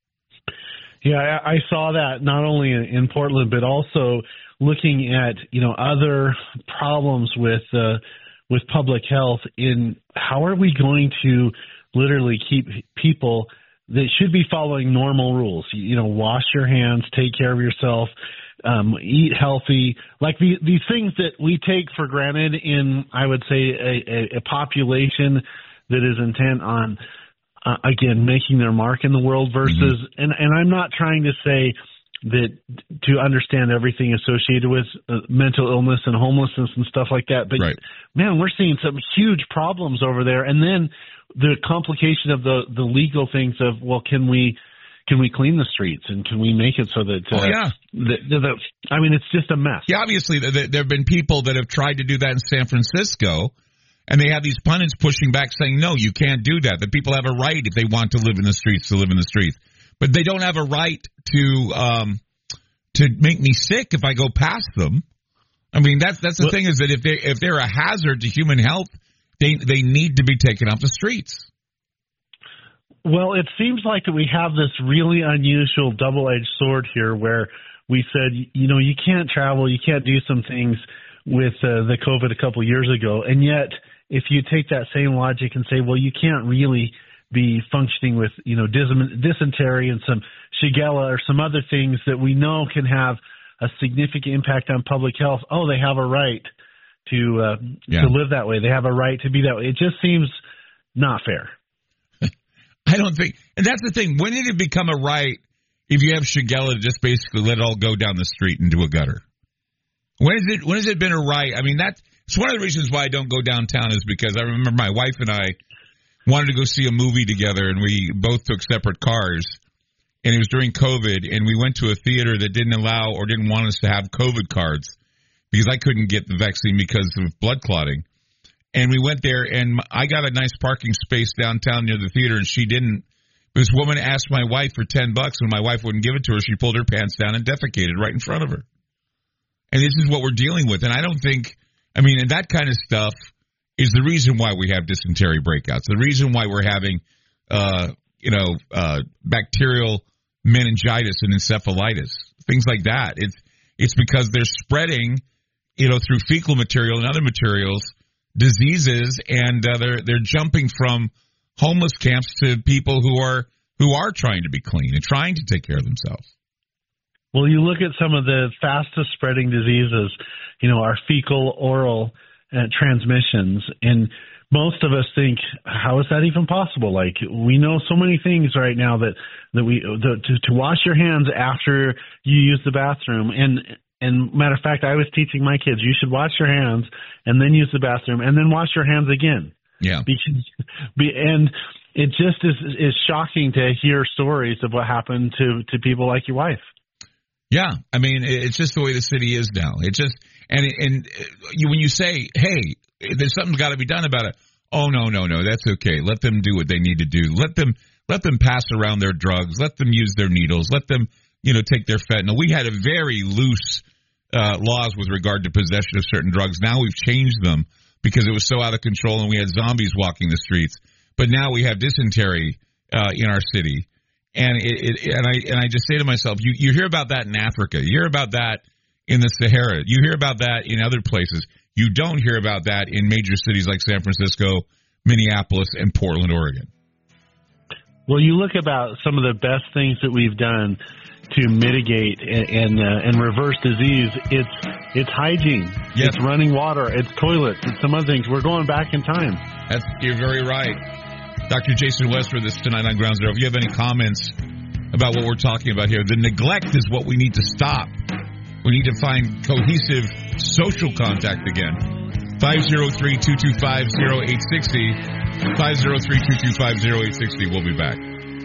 Yeah, I, I saw that not only in, in Portland, but also looking at, you know, other problems with uh, with public health. In how are we going to literally keep people that should be following normal rules? You know, wash your hands, take care of yourself. um, eat healthy, like the, these things that we take for granted in, I would say, a, a, a population that is intent on, uh, again, making their mark in the world versus, mm-hmm. and, and I'm not trying to say that to understand everything associated with uh, mental illness and homelessness and stuff like that, but right. man, we're seeing some huge problems over there. And then the complication of the, the legal things of, well, can we, Can we clean the streets, and can we make it so that, uh, oh, yeah. the, the, the, I mean, it's just a mess. Yeah, obviously, there, there have been people that have tried to do that in San Francisco, and they have these pundits pushing back saying, no, you can't do that. That people have a right, if they want to live in the streets, to live in the streets. But they don't have a right to um, to make me sick if I go past them. I mean, that's that's the well, thing is that if, they, if they're a hazard to human health, they they need to be taken off the streets. Well, it seems like that we have this really unusual double-edged sword here where we said, you know, you can't travel, you can't do some things with uh, the COVID a couple years ago. And yet, if you take that same logic and say, well, you can't really be functioning with, you know, dysentery and some Shigella or some other things that we know can have a significant impact on public health. Oh, they have a right to uh, yeah. to live that way. They have a right to be that way. It just seems not fair. I don't think, and that's the thing. When did it become a right if you have Shigella to just basically let it all go down the street into a gutter? When is it? When has it been a right? I mean, that's it's one of the reasons why I don't go downtown is because I remember my wife and I wanted to go see a movie together, and we both took separate cars, and it was during COVID, and we went to a theater that didn't allow or didn't want us to have COVID cards because I couldn't get the vaccine because of blood clotting. And we went there, and I got a nice parking space downtown near the theater, and she didn't. This woman asked my wife for ten bucks, and my wife wouldn't give it to her. She pulled her pants down and defecated right in front of her. And this is what we're dealing with. And I don't think, I mean, and that kind of stuff is the reason why we have dysentery breakouts, the reason why we're having, uh, you know, uh, bacterial meningitis and encephalitis, things like that. It's it's because they're spreading, you know, through fecal material and other materials, diseases, and uh, they're they're jumping from homeless camps to people who are who are trying to be clean and trying to take care of themselves. Well, you look at some of the fastest spreading diseases, you know, our fecal oral uh, transmissions, and most of us think, how is that even possible? Like, we know so many things right now that that we the, to, to wash your hands after you use the bathroom. And And matter of fact, I was teaching my kids, you should wash your hands and then use the bathroom and then wash your hands again. Yeah. Because, and it just is, is shocking to hear stories of what happened to, to people like your wife. Yeah. I mean, it's just the way the city is now. It just, and, and you, when you say, hey, there's something's got to be done about it. Oh, no, no, no, that's okay. Let them do what they need to do. Let them, let them pass around their drugs. Let them use their needles. Let them, you know, take their fentanyl. We had a very loose Uh, laws with regard to possession of certain drugs. Now we've changed them because it was so out of control and we had zombies walking the streets. But now we have dysentery uh, in our city, and it, it, and I and I just say to myself, you you hear about that in Africa, you hear about that in the Sahara, you hear about that in other places. You don't hear about that in major cities like San Francisco, Minneapolis, and Portland, Oregon. Well, you look about some of the best things that we've done to mitigate and and, uh, and reverse disease. It's it's hygiene. Yep. It's running water. It's toilets. It's some other things. We're going back in time. That's, you're very right. Doctor Jason Westford, this tonight on Ground Zero. If you have any comments about what we're talking about here, the neglect is what we need to stop. We need to find cohesive social contact again. five oh three, two two five, oh eight six oh. five oh three, two two five, oh eight six oh. We'll be back.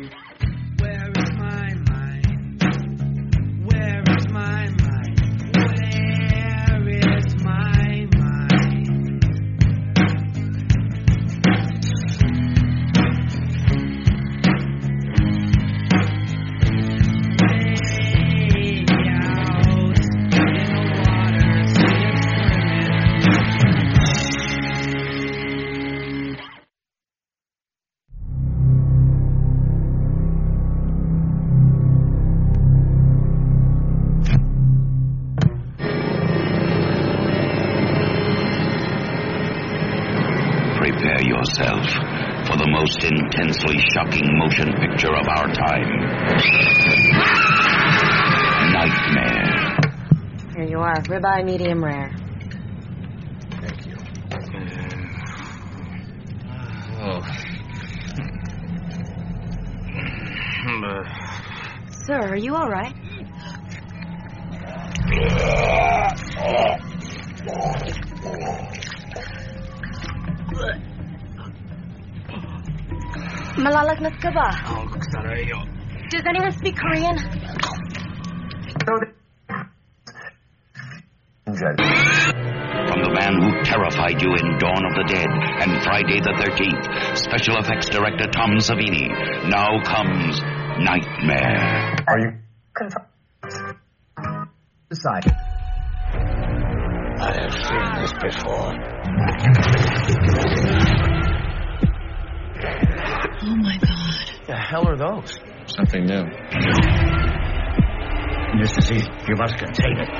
Intensely shocking motion picture of our time. Nightmare. Here you are. Ribeye medium rare. Thank you. Oh. Sir, are you all right? Malalagnas ka ba? Does anyone speak Korean? From the man who terrified you in Dawn of the Dead and Friday the thirteenth, special effects director Tom Savini. Now comes Nightmare. Are you confirmed? Decide. I have seen this before. Oh my God. The hell are those? Something new. This disease, you must contain it.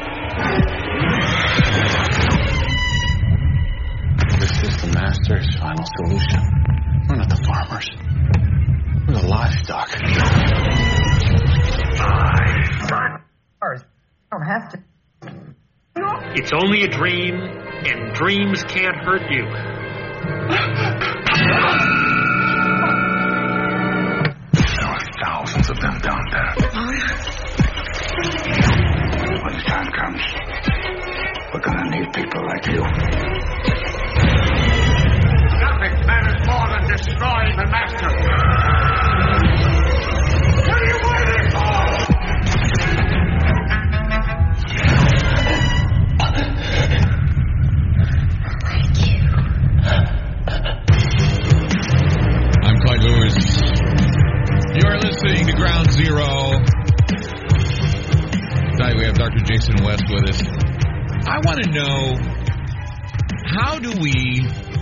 This is the master's final solution. We're not the farmers. We're the livestock. Ours don't have to. It's only a dream, and dreams can't hurt you. There are thousands of them down there. When the time comes, we're gonna need people like you. Nothing matters more than destroying the master. What are you waiting for? I'm Clyde Lewis. You're listening to Ground Zero. Tonight we have Doctor Jason West with us. I want to know, how do we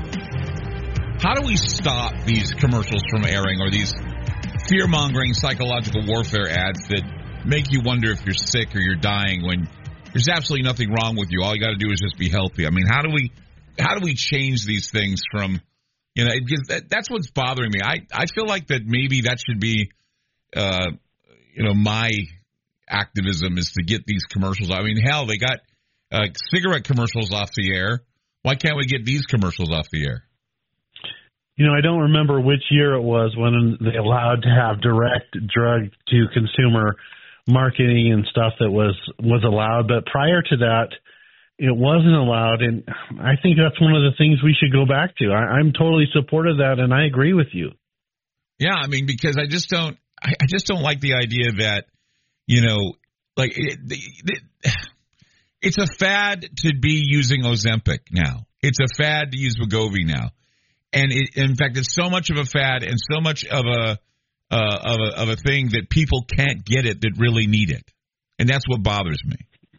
how do we stop these commercials from airing, or these fear-mongering psychological warfare ads that make you wonder if you're sick or you're dying when there's absolutely nothing wrong with you. All you got to do is just be healthy. I mean, how do we how do we change these things from, you know, it gives, that, that's what's bothering me. I, I feel like that maybe that should be, uh, you know, my activism is to get these commercials. I mean, hell, they got uh, cigarette commercials off the air. Why can't we get these commercials off the air? You know, I don't remember which year it was when they allowed to have direct drug-to-consumer marketing and stuff that was, was allowed. But prior to that, it wasn't allowed. And I think that's one of the things we should go back to. I, I'm totally supportive of that, and I agree with you. Yeah, I mean, because I just don't I, I just don't like the idea that, you know, like it, it, it's a fad to be using Ozempic now. It's a fad to use Wegovy now. And it, in fact, it's so much of a fad and so much of a, uh, of a of a thing that people can't get it that really need it, and that's what bothers me.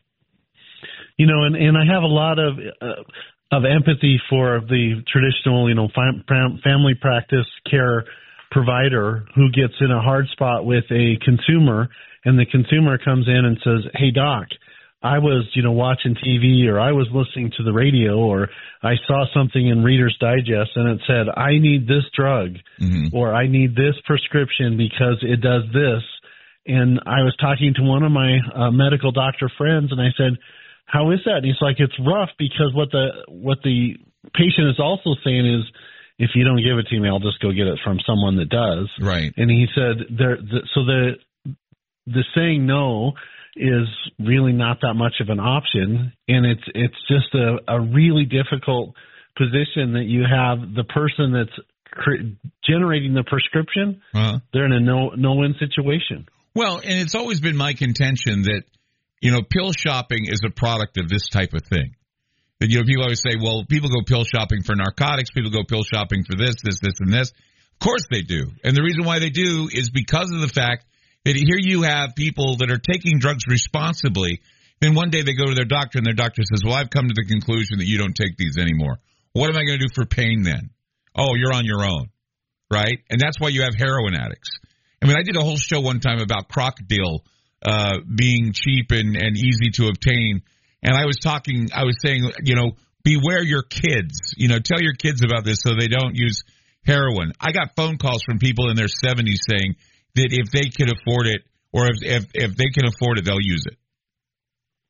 You know, and, and I have a lot of uh, of empathy for the traditional, you know, fam- family practice care provider who gets in a hard spot with a consumer, and the consumer comes in and says, "Hey, doc, I was, you know, watching T V, or I was listening to the radio, or I saw something in Reader's Digest and it said, I need this drug, mm-hmm. or I need this prescription because it does this." And I was talking to one of my uh, medical doctor friends, and I said, "How is that?" And he's like, "It's rough because what the what the patient is also saying is, if you don't give it to me, I'll just go get it from someone that does." Right. And he said, "There." The, so the the saying no is really not that much of an option, and it's it's just a, a really difficult position that you have the person that's cr- generating the prescription. Uh-huh. They're in a no no win situation. Well, and it's always been my contention that, you know, pill shopping is a product of this type of thing. That, you know, people always say, well, people go pill shopping for narcotics, people go pill shopping for this, this, this, and this. Of course they do. And the reason why they do is because of the fact that here you have people that are taking drugs responsibly. Then one day they go to their doctor, and their doctor says, well, I've come to the conclusion that you don't take these anymore. What am I going to do for pain then? Oh, you're on your own, right? And that's why you have heroin addicts. I mean, I did a whole show one time about crocodile uh, being cheap and, and easy to obtain. And I was talking, I was saying, you know, beware your kids. You know, tell your kids about this so they don't use heroin. I got phone calls from people in their seventies saying that if they can afford it, or if, if, if they can afford it, they'll use it.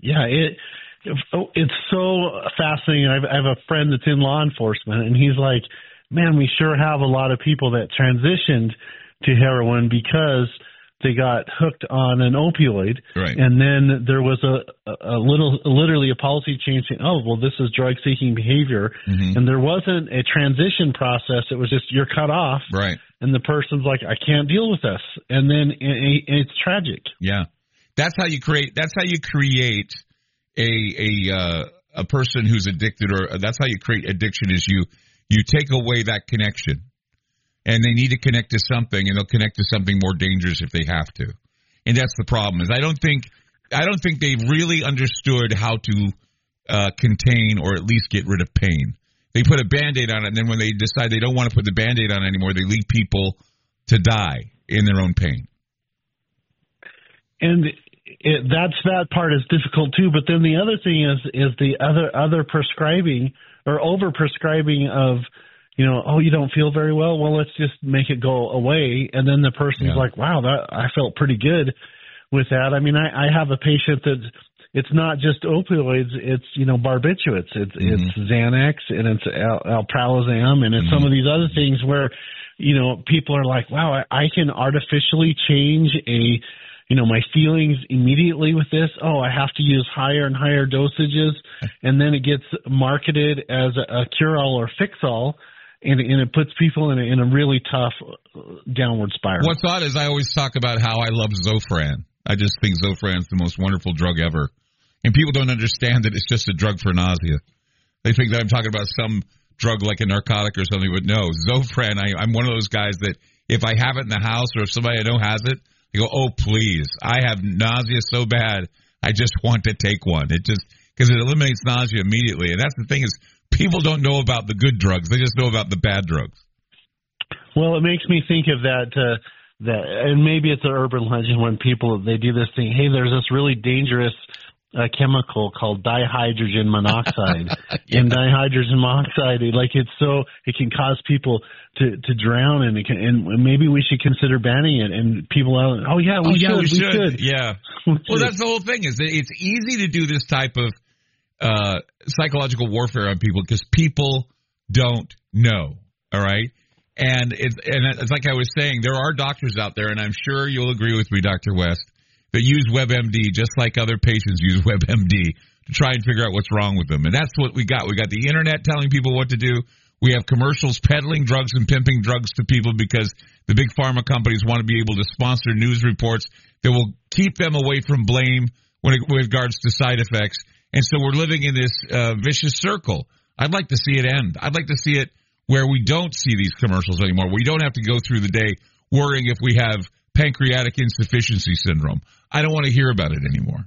Yeah, it it's so fascinating. I've, I have a friend that's in law enforcement, and he's like, man, we sure have a lot of people that transitioned to heroin because they got hooked on an opioid, right. and then there was a, a little, literally a policy change saying, oh, well, this is drug-seeking behavior, mm-hmm. and there wasn't a transition process. It was just you're cut off, right? And the person's like, I can't deal with this, and then it, it's tragic. Yeah, that's how you create. That's how you create a a uh, a person who's addicted, or that's how you create addiction. Is you you take away that connection. And they need to connect to something, and they'll connect to something more dangerous if they have to. And that's the problem. Is I don't think I don't think they've really understood how to uh, contain or at least get rid of pain. They put a Band-Aid on it, and then when they decide they don't want to put the Band-Aid on anymore, they leave people to die in their own pain. And it, that's that part is difficult too. But then the other thing is is the other other prescribing or over prescribing of. You know, oh, you don't feel very well? Well, let's just make it go away. And then the person's yeah. like, wow, that I felt pretty good with that. I mean, I, I have a patient that it's not just opioids. It's, you know, barbiturates. It's, mm-hmm. it's Xanax and it's al- alprazolam and it's mm-hmm. some of these other things where, you know, people are like, wow, I, I can artificially change a, you know, my feelings immediately with this. Oh, I have to use higher and higher dosages. And then it gets marketed as a, a cure-all or fix-all. And, and it puts people in a, in a really tough downward spiral. What's odd is I always talk about how I love Zofran. I just think Zofran's the most wonderful drug ever. And people don't understand that it's just a drug for nausea. They think that I'm talking about some drug like a narcotic or something, but no. Zofran, I, I'm one of those guys that if I have it in the house or if somebody I know has it, they go, oh, please. I have nausea so bad, I just want to take one. It just, because it eliminates nausea immediately. And that's the thing is, people don't know about the good drugs. They just know about the bad drugs. Well, it makes me think of that, uh, that, and maybe it's an urban legend when people, they do this thing, hey, there's this really dangerous uh, chemical called dihydrogen monoxide. yeah. And dihydrogen monoxide, like it's so, it can cause people to, to drown, and it can, and maybe we should consider banning it. And people are, oh, yeah, we, oh, should, yeah, we, we should. should. Yeah. Well, that's the whole thing is that it's easy to do this type of Uh, psychological warfare on people because people don't know, all right? And it's, and it's like I was saying, there are doctors out there, and I'm sure you'll agree with me, Doctor West, that use WebMD just like other patients use WebMD to try and figure out what's wrong with them. And that's what we got. We got the internet telling people what to do. We have commercials peddling drugs and pimping drugs to people because the big pharma companies want to be able to sponsor news reports that will keep them away from blame when it, with regards to side effects. And so we're living in this uh, vicious circle. I'd like to see it end. I'd like to see it where we don't see these commercials anymore. We don't have to go through the day worrying if we have pancreatic insufficiency syndrome. I don't want to hear about it anymore.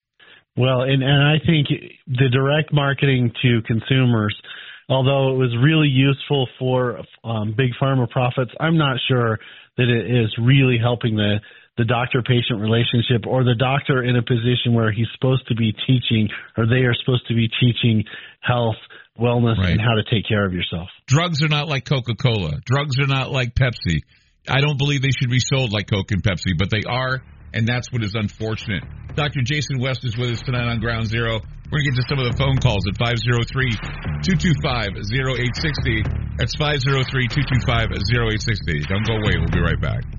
Well, and, and I think the direct marketing to consumers, although it was really useful for um, big pharma profits, I'm not sure that it is really helping the the doctor-patient relationship or the doctor in a position where he's supposed to be teaching or they are supposed to be teaching health, wellness, right. and how to take care of yourself. Drugs are not like Coca-Cola. Drugs are not like Pepsi. I don't believe they should be sold like Coke and Pepsi, but they are, and that's what is unfortunate. Doctor Jason West is with us tonight on Ground Zero. We're going to get to some of the phone calls at five oh three, two two five, oh eight six oh. That's five oh three, two two five, oh eight six oh. Don't go away. We'll be right back.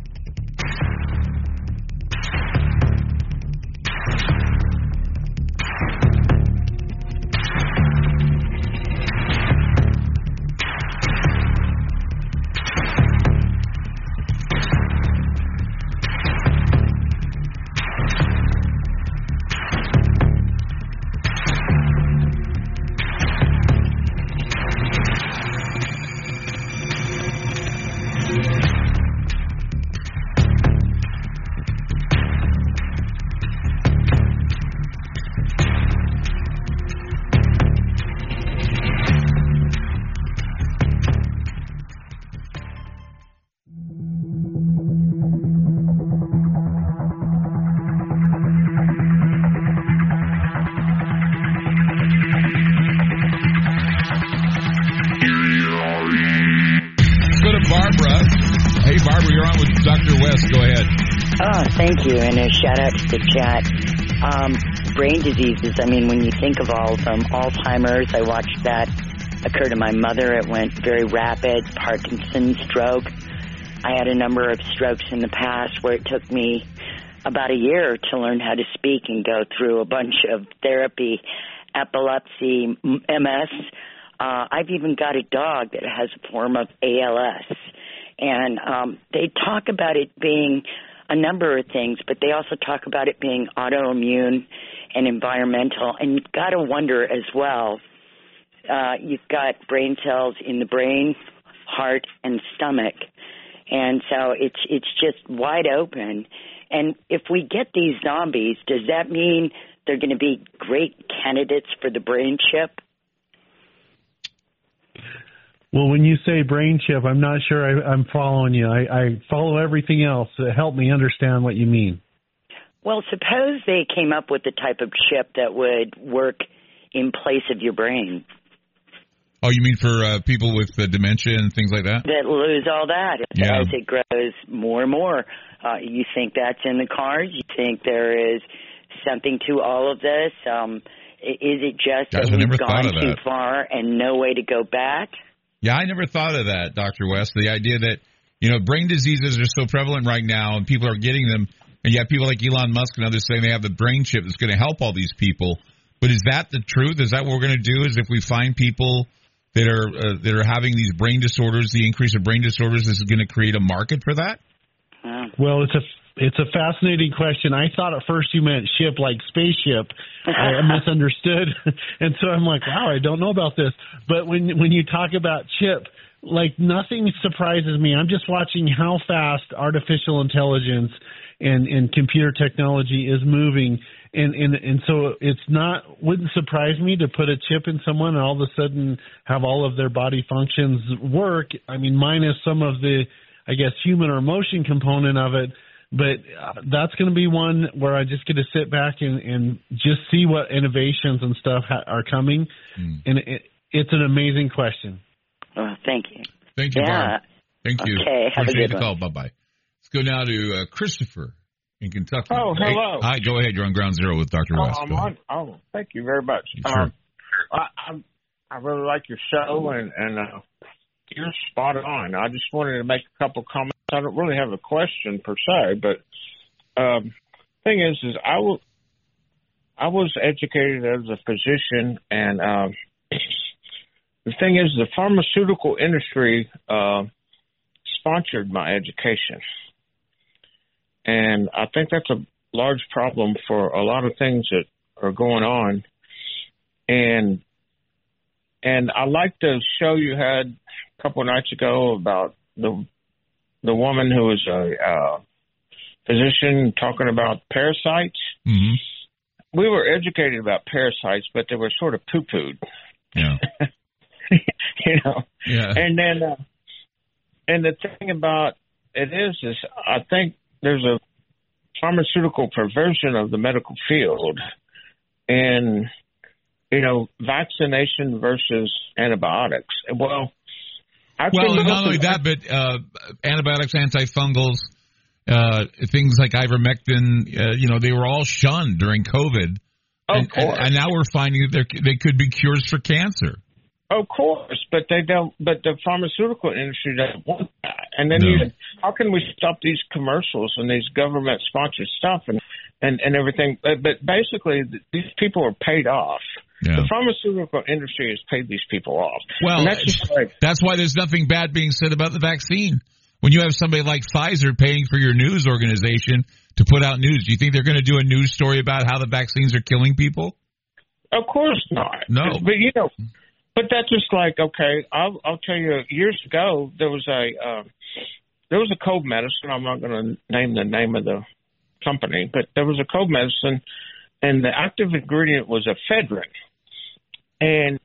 Thank you, and a shout out to the chat. Um, brain diseases, I mean, when you think of all of them, Alzheimer's, I watched that occur to my mother. It went very rapid. Parkinson's, stroke. I had a number of strokes in the past where it took me about a year to learn how to speak and go through a bunch of therapy, epilepsy, M S. Uh, I've even got a dog that has a form of A L S. And um, they talk about it being a number of things, but they also talk about it being autoimmune and environmental. And you've got to wonder as well, uh, you've got brain cells in the brain, heart, and stomach. And so it's it's just wide open. And if we get these zombies, does that mean they're going to be great candidates for the brain chip? Well, when you say brain chip, I'm not sure I, I'm following you. I, I follow everything else. Uh, help me understand what you mean. Well, suppose they came up with the type of chip that would work in place of your brain. Oh, you mean for uh, people with uh, dementia and things like that? That lose all that yeah. as it grows more and more. Uh, you think that's in the cards? You think there is something to all of this? Um, is it just Guys, that we've never gone thought of too that. far and no way to go back? Yeah, I never thought of that, Doctor West. The idea that, you know, brain diseases are so prevalent right now and people are getting them, and you have people like Elon Musk and others saying they have the brain chip that's going to help all these people. But is that the truth? Is that what we're going to do? Is if we find people that are uh, that are having these brain disorders, the increase of brain disorders, this is going to create a market for that? Well, it's a it's a fascinating question. I thought at first you meant ship like spaceship. I misunderstood, and so I'm like, wow, I don't know about this. But when when you talk about chip, like nothing surprises me. I'm just watching how fast artificial intelligence and, and computer technology is moving. And, and and so it's not wouldn't surprise me to put a chip in someone and all of a sudden have all of their body functions work. I mean, minus some of the, I guess, human or emotion component of it. But uh, that's going to be one where I just get to sit back and, and just see what innovations and stuff ha- are coming. Mm. And it, it's an amazing question. Well, thank you. Thank you, yeah. Barb. Thank you. Okay, have Appreciate a good the call. one. Bye-bye. Let's go now to uh, Christopher in Kentucky. Oh, hello. Hey, hi, go ahead. You're on Ground Zero with Doctor Oh, West. I'm on, oh, thank you very much. Sure. Um, I, I, I really like your show, and, and uh, you're spot on. I just wanted to make a couple comments. I don't really have a question per se, but um, thing is, is I was I was educated as a physician, and um, the thing is, the pharmaceutical industry uh, sponsored my education, and I think that's a large problem for a lot of things that are going on. And and I like the show you had a couple of nights ago about the the woman who was a uh, physician talking about parasites. Mm-hmm. We were educated about parasites, but they were sort of poo-pooed. Yeah. you know. Yeah. And then, uh, and the thing about it is, is I think there's a pharmaceutical perversion of the medical field, and you know, vaccination versus antibiotics. Well, I well, think not only that, but uh, antibiotics, antifungals, uh, things like ivermectin, uh, you know, they were all shunned during COVID. Of and, course. And, and now we're finding that they could be cures for cancer. Of course, but they don't. But the pharmaceutical industry doesn't want that. And then, No. you, how can we stop these commercials and these government-sponsored stuff and, and, and everything? But, but basically, these people are paid off. Yeah. The pharmaceutical industry has paid these people off. Well, and that's just like that's why there's nothing bad being said about the vaccine. When you have somebody like Pfizer paying for your news organization to put out news, do you think they're going to do a news story about how the vaccines are killing people? Of course not. No. But, you know, but that's just like, okay, I'll, I'll tell you, years ago, there was a, uh, there was a cold medicine. I'm not going to name the name of the company, but there was a cold medicine, and the active ingredient was ephedrine. And,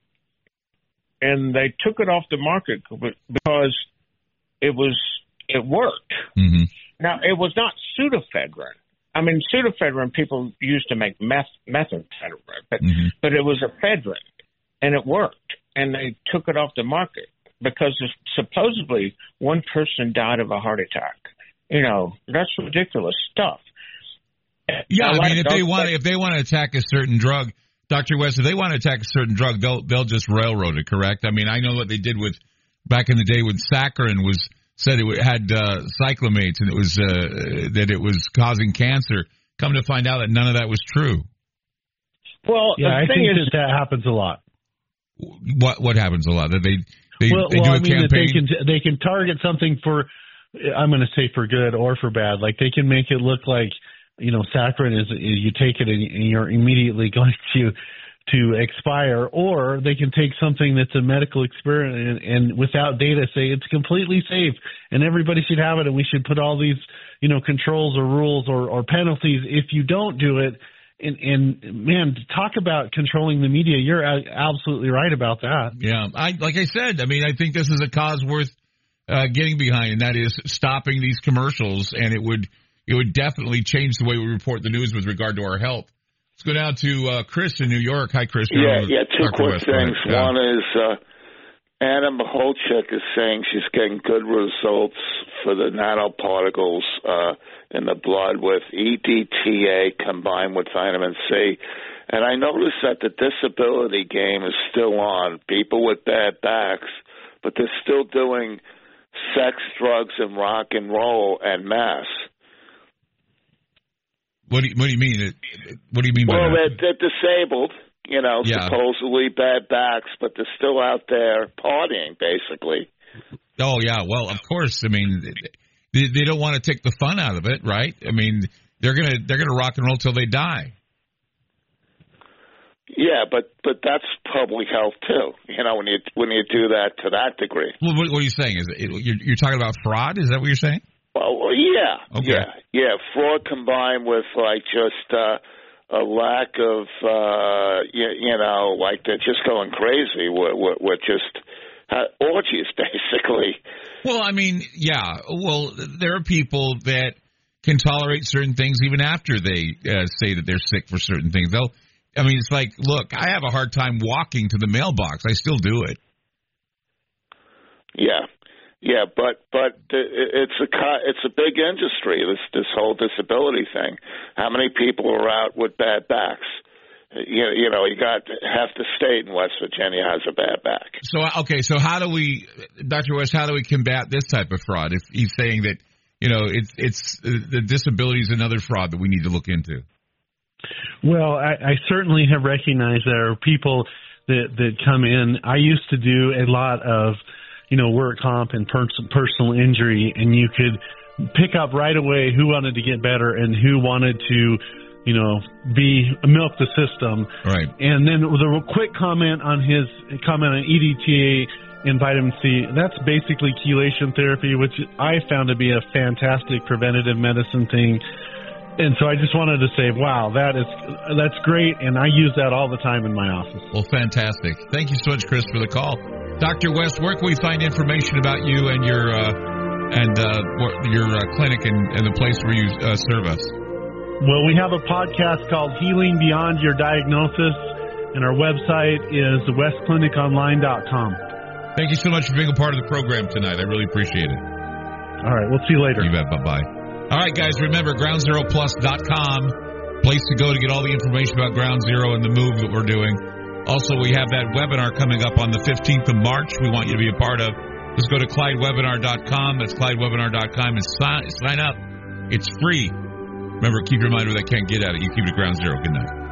and they took it off the market because it was, it worked. Mm-hmm. Now, it was not pseudoephedrine. I mean, pseudoephedrine people used to make meth, methamphetamine, but mm-hmm. but it was ephedrine, and it worked. And they took it off the market because supposedly one person died of a heart attack. You know, that's ridiculous stuff. Yeah, I, I mean, like if they those, want, but- if they want to attack a certain drug, Doctor West, if they want to attack a certain drug, they'll they'll just railroad it. Correct? I mean, I know what they did with back in the day when saccharin was said it had uh, cyclamates and it was uh, that it was causing cancer. Come to find out that none of that was true. Well, yeah, the I thing think is, that that happens a lot. What what happens a lot? That they they, well, they well, do a I mean, that campaign. they can they can target something for, I'm going to say for good or for bad. Like they can make it look like, you know, saccharin is, you take it and you're immediately going to to expire, or they can take something that's a medical experiment and, and without data say it's completely safe and everybody should have it and we should put all these, you know, controls or rules or, or penalties if you don't do it. And, and man, talk about controlling the media. You're absolutely right about that. Yeah, I like I said. I mean, I think this is a cause worth uh, getting behind, and that is stopping these commercials. And it would it would definitely change the way we report the news with regard to our health. Let's go down to uh, Chris in New York. Hi, Chris. You're Yeah, on yeah. Two Doctor quick West. things. Yeah. One is uh, Anna Miholchik is saying she's getting good results for the nanoparticles uh, in the blood with E D T A combined with vitamin C. And I noticed that the disability game is still on. People with bad backs, but they're still doing sex, drugs, and rock and roll and mass. What do you, what do you mean? What do you mean by well, that? they're, they're disabled, you know, Yeah. supposedly bad backs, but they're still out there partying, basically. Oh yeah, well, of course. I mean, they, they don't want to take the fun out of it, right? I mean, they're gonna they're gonna rock and roll till they die. Yeah, but but that's public health too. You know, when you when you do that to that degree. Well, what, what are you saying? Is it, you're, you're talking about fraud? Is that what you're saying? Well, well yeah, Okay. yeah, yeah. Fraud combined with like just uh, a lack of, uh, you, you know, like they're just going crazy with, with, with just uh, orgies, basically. Well, I mean, yeah. Well, there are people that can tolerate certain things even after they uh, say that they're sick for certain things. They'll, I mean, it's like, look, I have a hard time walking to the mailbox. I still do it. Yeah, yeah, but but it's a it's a big industry. This this whole disability thing. How many people are out with bad backs? You you know, you got half the state in West Virginia has a bad back. So okay, so how do we, Doctor West? How do we combat this type of fraud? If he's saying that, you know, it's it's uh, the disability is another fraud that we need to look into. Well, I, I certainly have recognized there are people that, that come in. I used to do a lot of, you know, work comp and pers- personal injury, and you could pick up right away who wanted to get better and who wanted to, you know, be milk the system. Right. And then with a quick comment on his comment on E D T A and vitamin C, that's basically chelation therapy, which I found to be a fantastic preventative medicine thing. And so I just wanted to say, wow, that is that's great, and I use that all the time in my office. Well, fantastic. Thank you so much, Chris, for the call. Doctor West, where can we find information about you and your uh, and uh, your uh, clinic and, and the place where you uh, serve us? Well, we have a podcast called Healing Beyond Your Diagnosis, and our website is west clinic online dot com. Thank you so much for being a part of the program tonight. I really appreciate it. All right, we'll see you later. You bet. Bye-bye. All right, guys, remember, ground zero plus dot com, place to go to get all the information about Ground Zero and the move that we're doing. Also, we have that webinar coming up on the fifteenth of March we want you to be a part of. Just go to Clyde Webinar dot com. That's Clyde Webinar dot com and sign, sign up. It's free. Remember, keep your mind where they can't get at it. You keep it at Ground Zero. Good night.